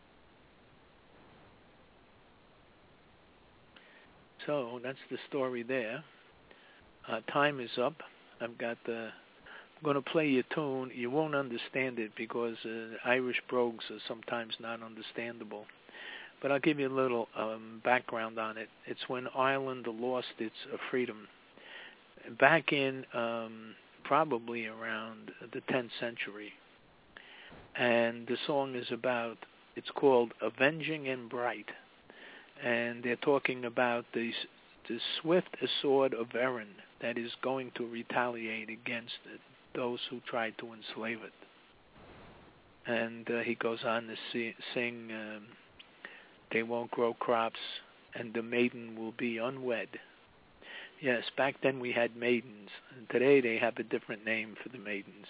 So that's the story there. Time is up. I'm going to play your tune. You won't understand it because Irish brogues are sometimes not understandable. But I'll give you a little background on it. It's when Ireland lost its freedom. Back in probably around the 10th century. And the song is it's called Avenging and Bright. And they're talking about the swift sword of Erin that is going to retaliate against those who tried to enslave it. And he goes on to sing, they won't grow crops, and the maiden will be unwed. Yes, back then we had maidens, and today they have a different name for the maidens.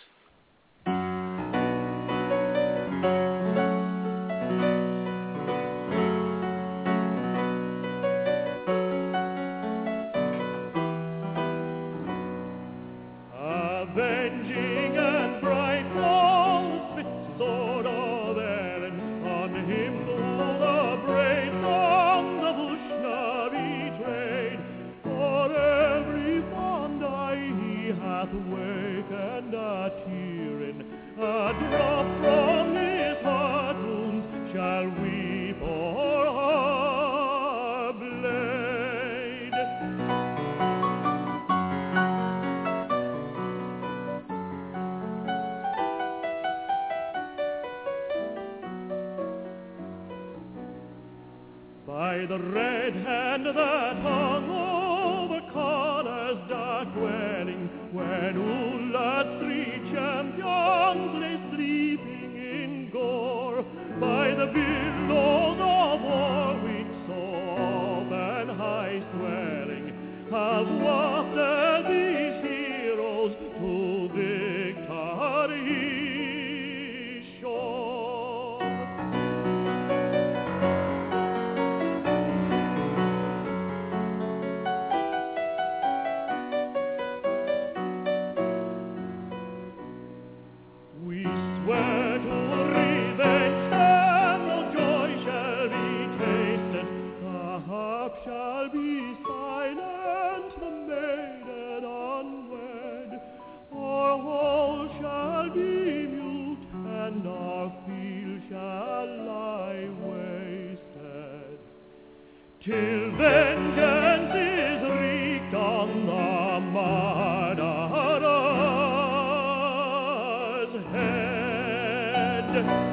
The red hand that hung over Connor's dark dwelling, when Ulla's 3 champions lay sleeping in gold. the billows of Warwick sob and high swelling have wafted these heroes to victory's shore. We swear to revenge, and no joy shall be tasted. Perhaps shall be silent the maiden unwed. Our whole shall be mute, and our field shall lie wasted. Till vengeance is wreaked on the murderer's head.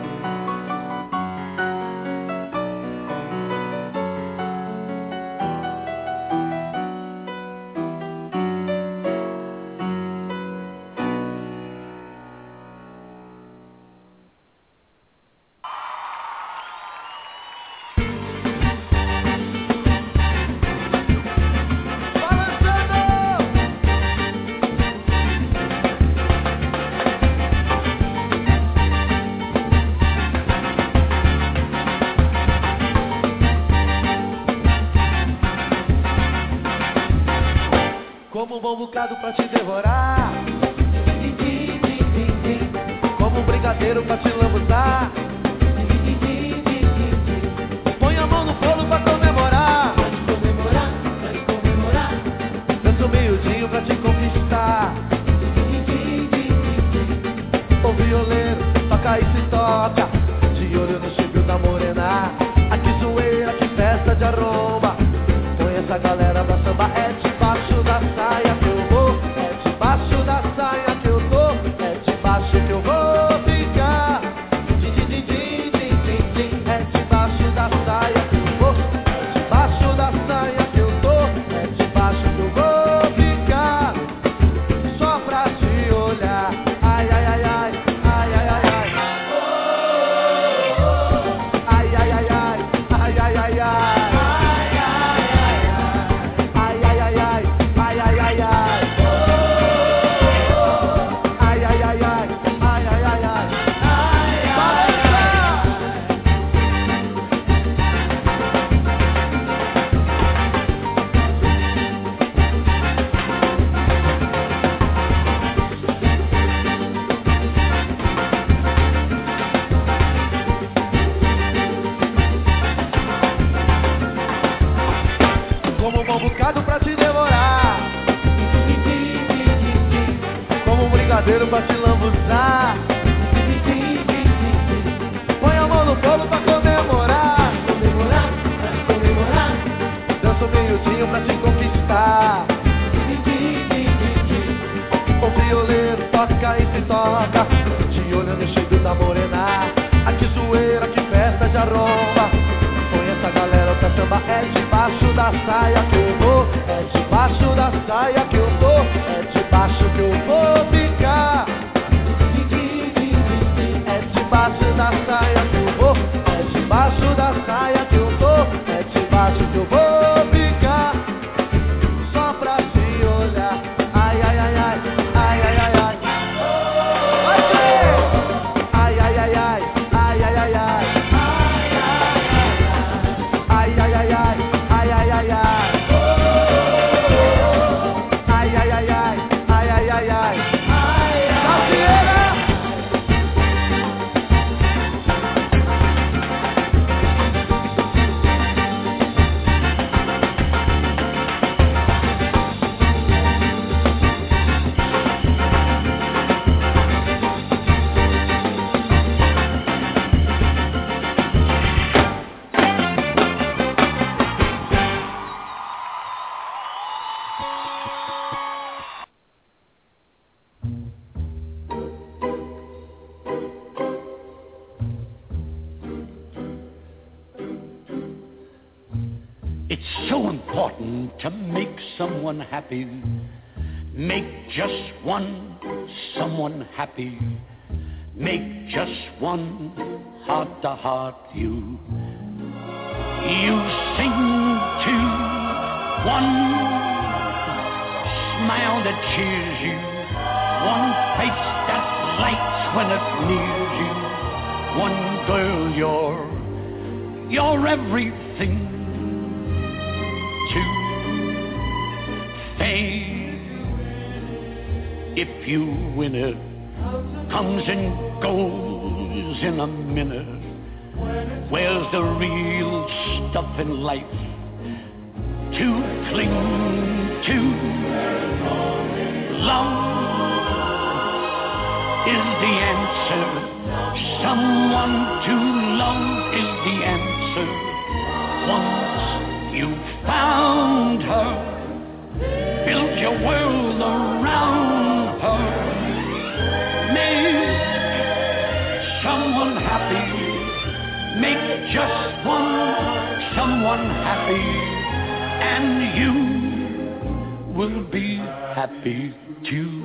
Como um bom bocado pra te devorar, como um brigadeiro pra te lambuzar. Põe a mão no fogo pra comemorar, dança miudinho pra te conquistar. O violeiro toca e se toca, de olho no chifre da morena. Aqui zoeira, que festa de arromba. Põe essa galera pra samba, é debaixo da saia que eu vou, é debaixo da saia que eu tô, é debaixo que eu vou ficar. É debaixo da saia que eu vou, é debaixo da saia que eu tô, é debaixo que eu vou ficar. Só pra te olhar, ai ai ai ai, ai ai ai ai, ai ai ai ai, ai ai ai ai. Como um bom bocado pra te devorar, como um brigadeiro pra te lambuzar. Põe a mão no fogo pra comemorar, dança miudinho pra te conquistar. O violeiro toca e se toca, de olho no cheiro da morena. Aqui zoeira, que festa de arromba. Põe essa galera pra samba, é debaixo da saia que eu vou, é debaixo da saia que eu tô, é debaixo que eu vou ficar. É debaixo da saia que eu vou, é debaixo da saia que eu tô, é debaixo que eu vou ficar. Só pra te olhar, ai ai ai ai, ai ai ai ai. Ai ai ai ai, ai ai ai ai. Ai ai ai ai, ai ai ai ai. Ai ai ai ai, ai ai ai ai. Gafieira! It's so important to make someone happy. Make just one someone happy. make just one heart-to-heart view. You sing to one smile that cheers you, one face that lights when it nears you, one girl you're everything to fame. If you win it, comes and goes in a minute. Where's the real stuff in life to cling to? Love is the answer. Someone to love is the answer. Once you've found her, build your world around her. Make someone happy. Make just someone happy, and you will be happy too.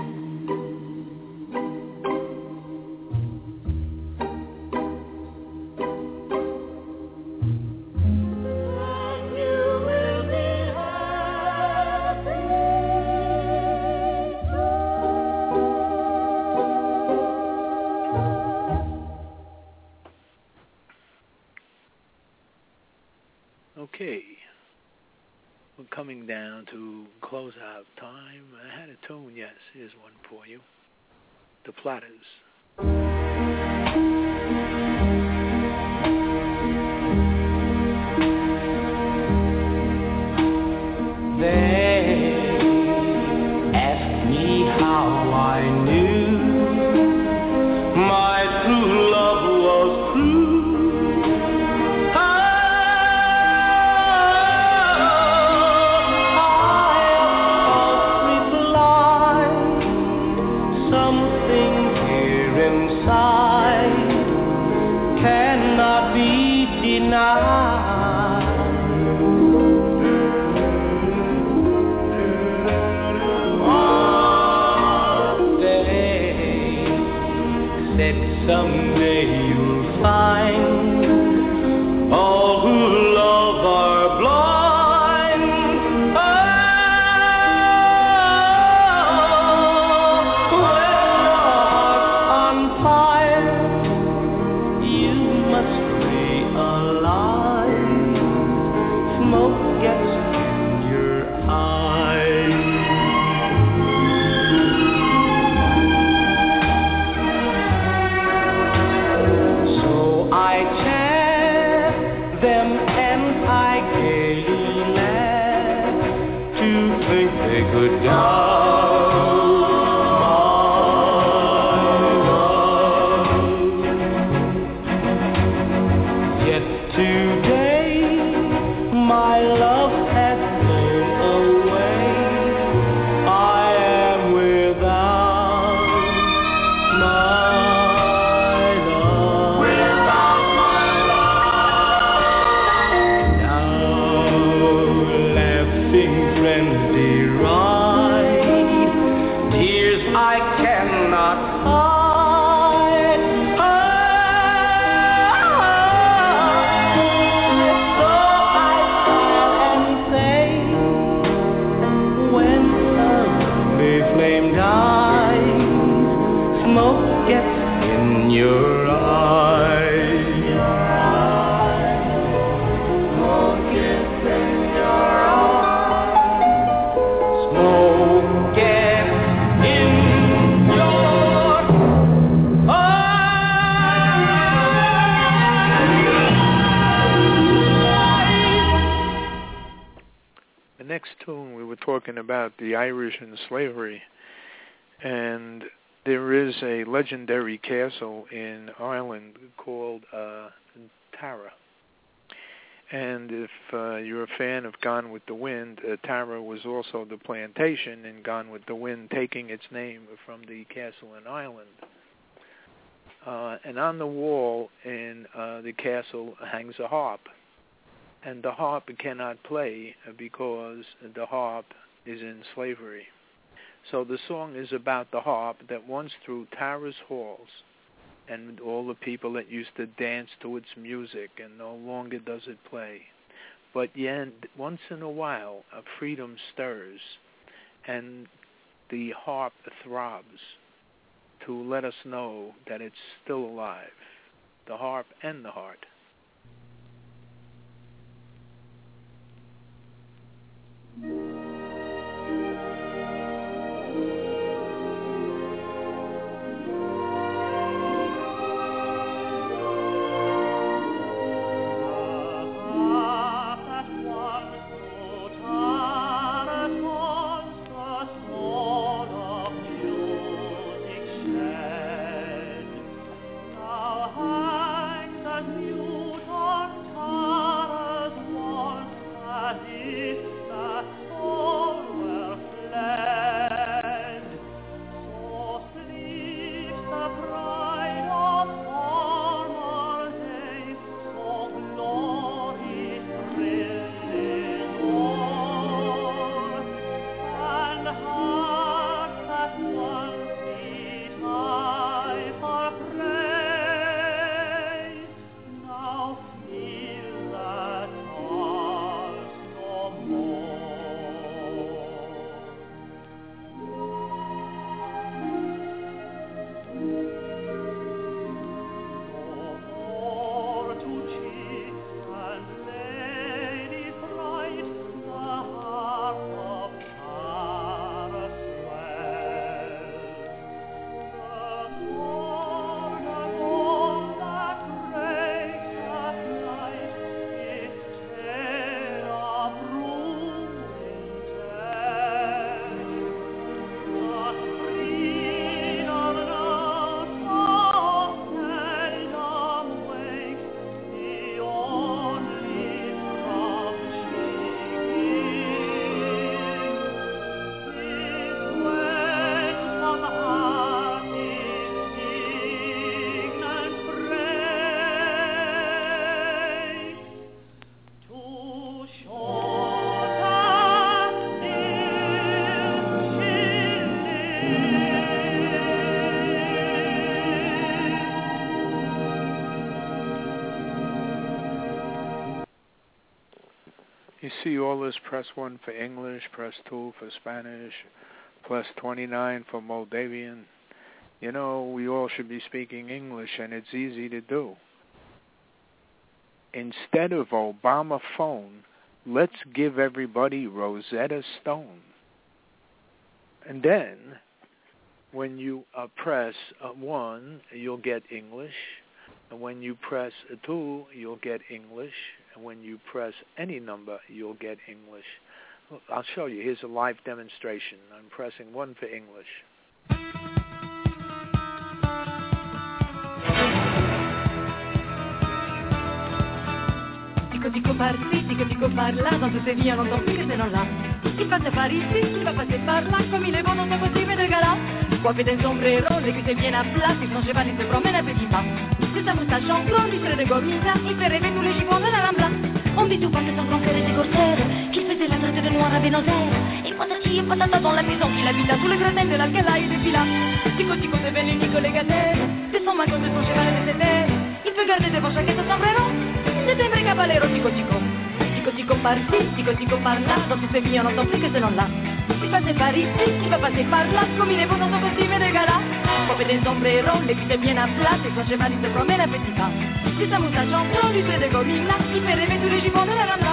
Okay, we're coming down to close out time. I had a tune, yes, here's one for you. The Platters. They asked me how I knew my true love was true. Someday you'll find all who love are blind. Oh, when you're on fire, you must stay alive. Smoke gets in your eyes. I chant them and I gaily laugh to think they could doubt my love. Yet today my love has flown away. I am without my about the Irish and slavery, and there is a legendary castle in Ireland called Tara. And if you're a fan of Gone with the Wind, Tara was also the plantation in Gone with the Wind, taking its name from the castle in Ireland. And on the wall in the castle hangs a harp. And the harp cannot play because the harp is in slavery. So the song is about the harp that once through Tara's halls and all the people that used to dance to its music, and no longer does it play. But yet, once in a while, a freedom stirs, and the harp throbs to let us know that it's still alive, the harp and the heart. You see all this, press 1 for English, press 2 for Spanish, plus 29 for Moldavian. You know, we all should be speaking English, and it's easy to do. Instead of Obama phone, let's give everybody Rosetta Stone. And then, when you press 1, you'll get English. And when you press 2, you'll get English. And when you press any number, you'll get English. I'll show you. Here's a live demonstration. I'm pressing 1 for English. Dico parti, dico parla, dans toutes ces vies on n'entend plus que c'est non là. Qui passe par ici, qui va passer par là, comme il est bon dans son costume de gala. Coiffé d'un sombrero, les cuisses bien à plat, et son cheval il se promène à petits pas. C'est sa moustache en blond, lui de gomina, il fait rêver tous les gibbons de la Rambla. On dit tout pas que son grand frère était corsaire, qu'il faisait la traite de noir à Buenos Aires. Et patati et patata dans la maison qu'il habita, sous le gratin de l'Alcala et des filas. Tico de Bellinico les gâtères, de son magot, de son cheval et de ses terres. Il peut garder devant chaque sombrero. Settembre cavallero, tico parti, par là, dans toutes ces vies on n'entend plus que ce nom-là. Qui passe par ici, qui va passer par là, comme il est beau dans son costume de gala. Coiffé d'un sombrero, les cuisses bien à plat, et son cheval il se promène à petits pas. C'est sa moustache en blond, lui de gomina, qui fait rêver tous les gibbons de la Rambla.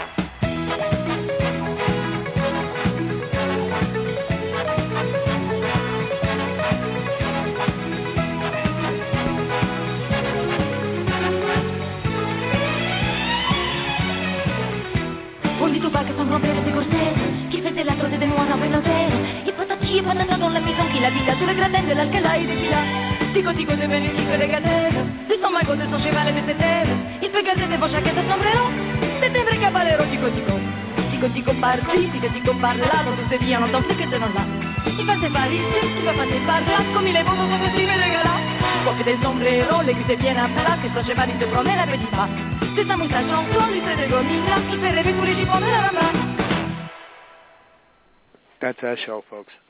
On dit tout pas que son grand-père était corsaire, qu'il faisait la traite des noirs à Buenos Aires. Et patati et patata dans la maison qu'il habita, sous le gratin de l'Alcala et des filas. Tico de Bellinico les gâtères, de son magot, de son cheval et de ses terres. Il peut garder devant chaque sombrero, settembre cavallero, tico parti, tico par là, dans toutes ces vies on n'entend plus que ce nom-là. Il passe par ici, il va passer par là, comme il est beau dans son costume de gala. Coiffé d'un sombrero, les cuisses bien à plat, et son cheval il se promène à petits pas. C'est sa moustache en blond, lui de gomina, qui fait rêver tous les gibbons de la Rambla. That's our show, folks.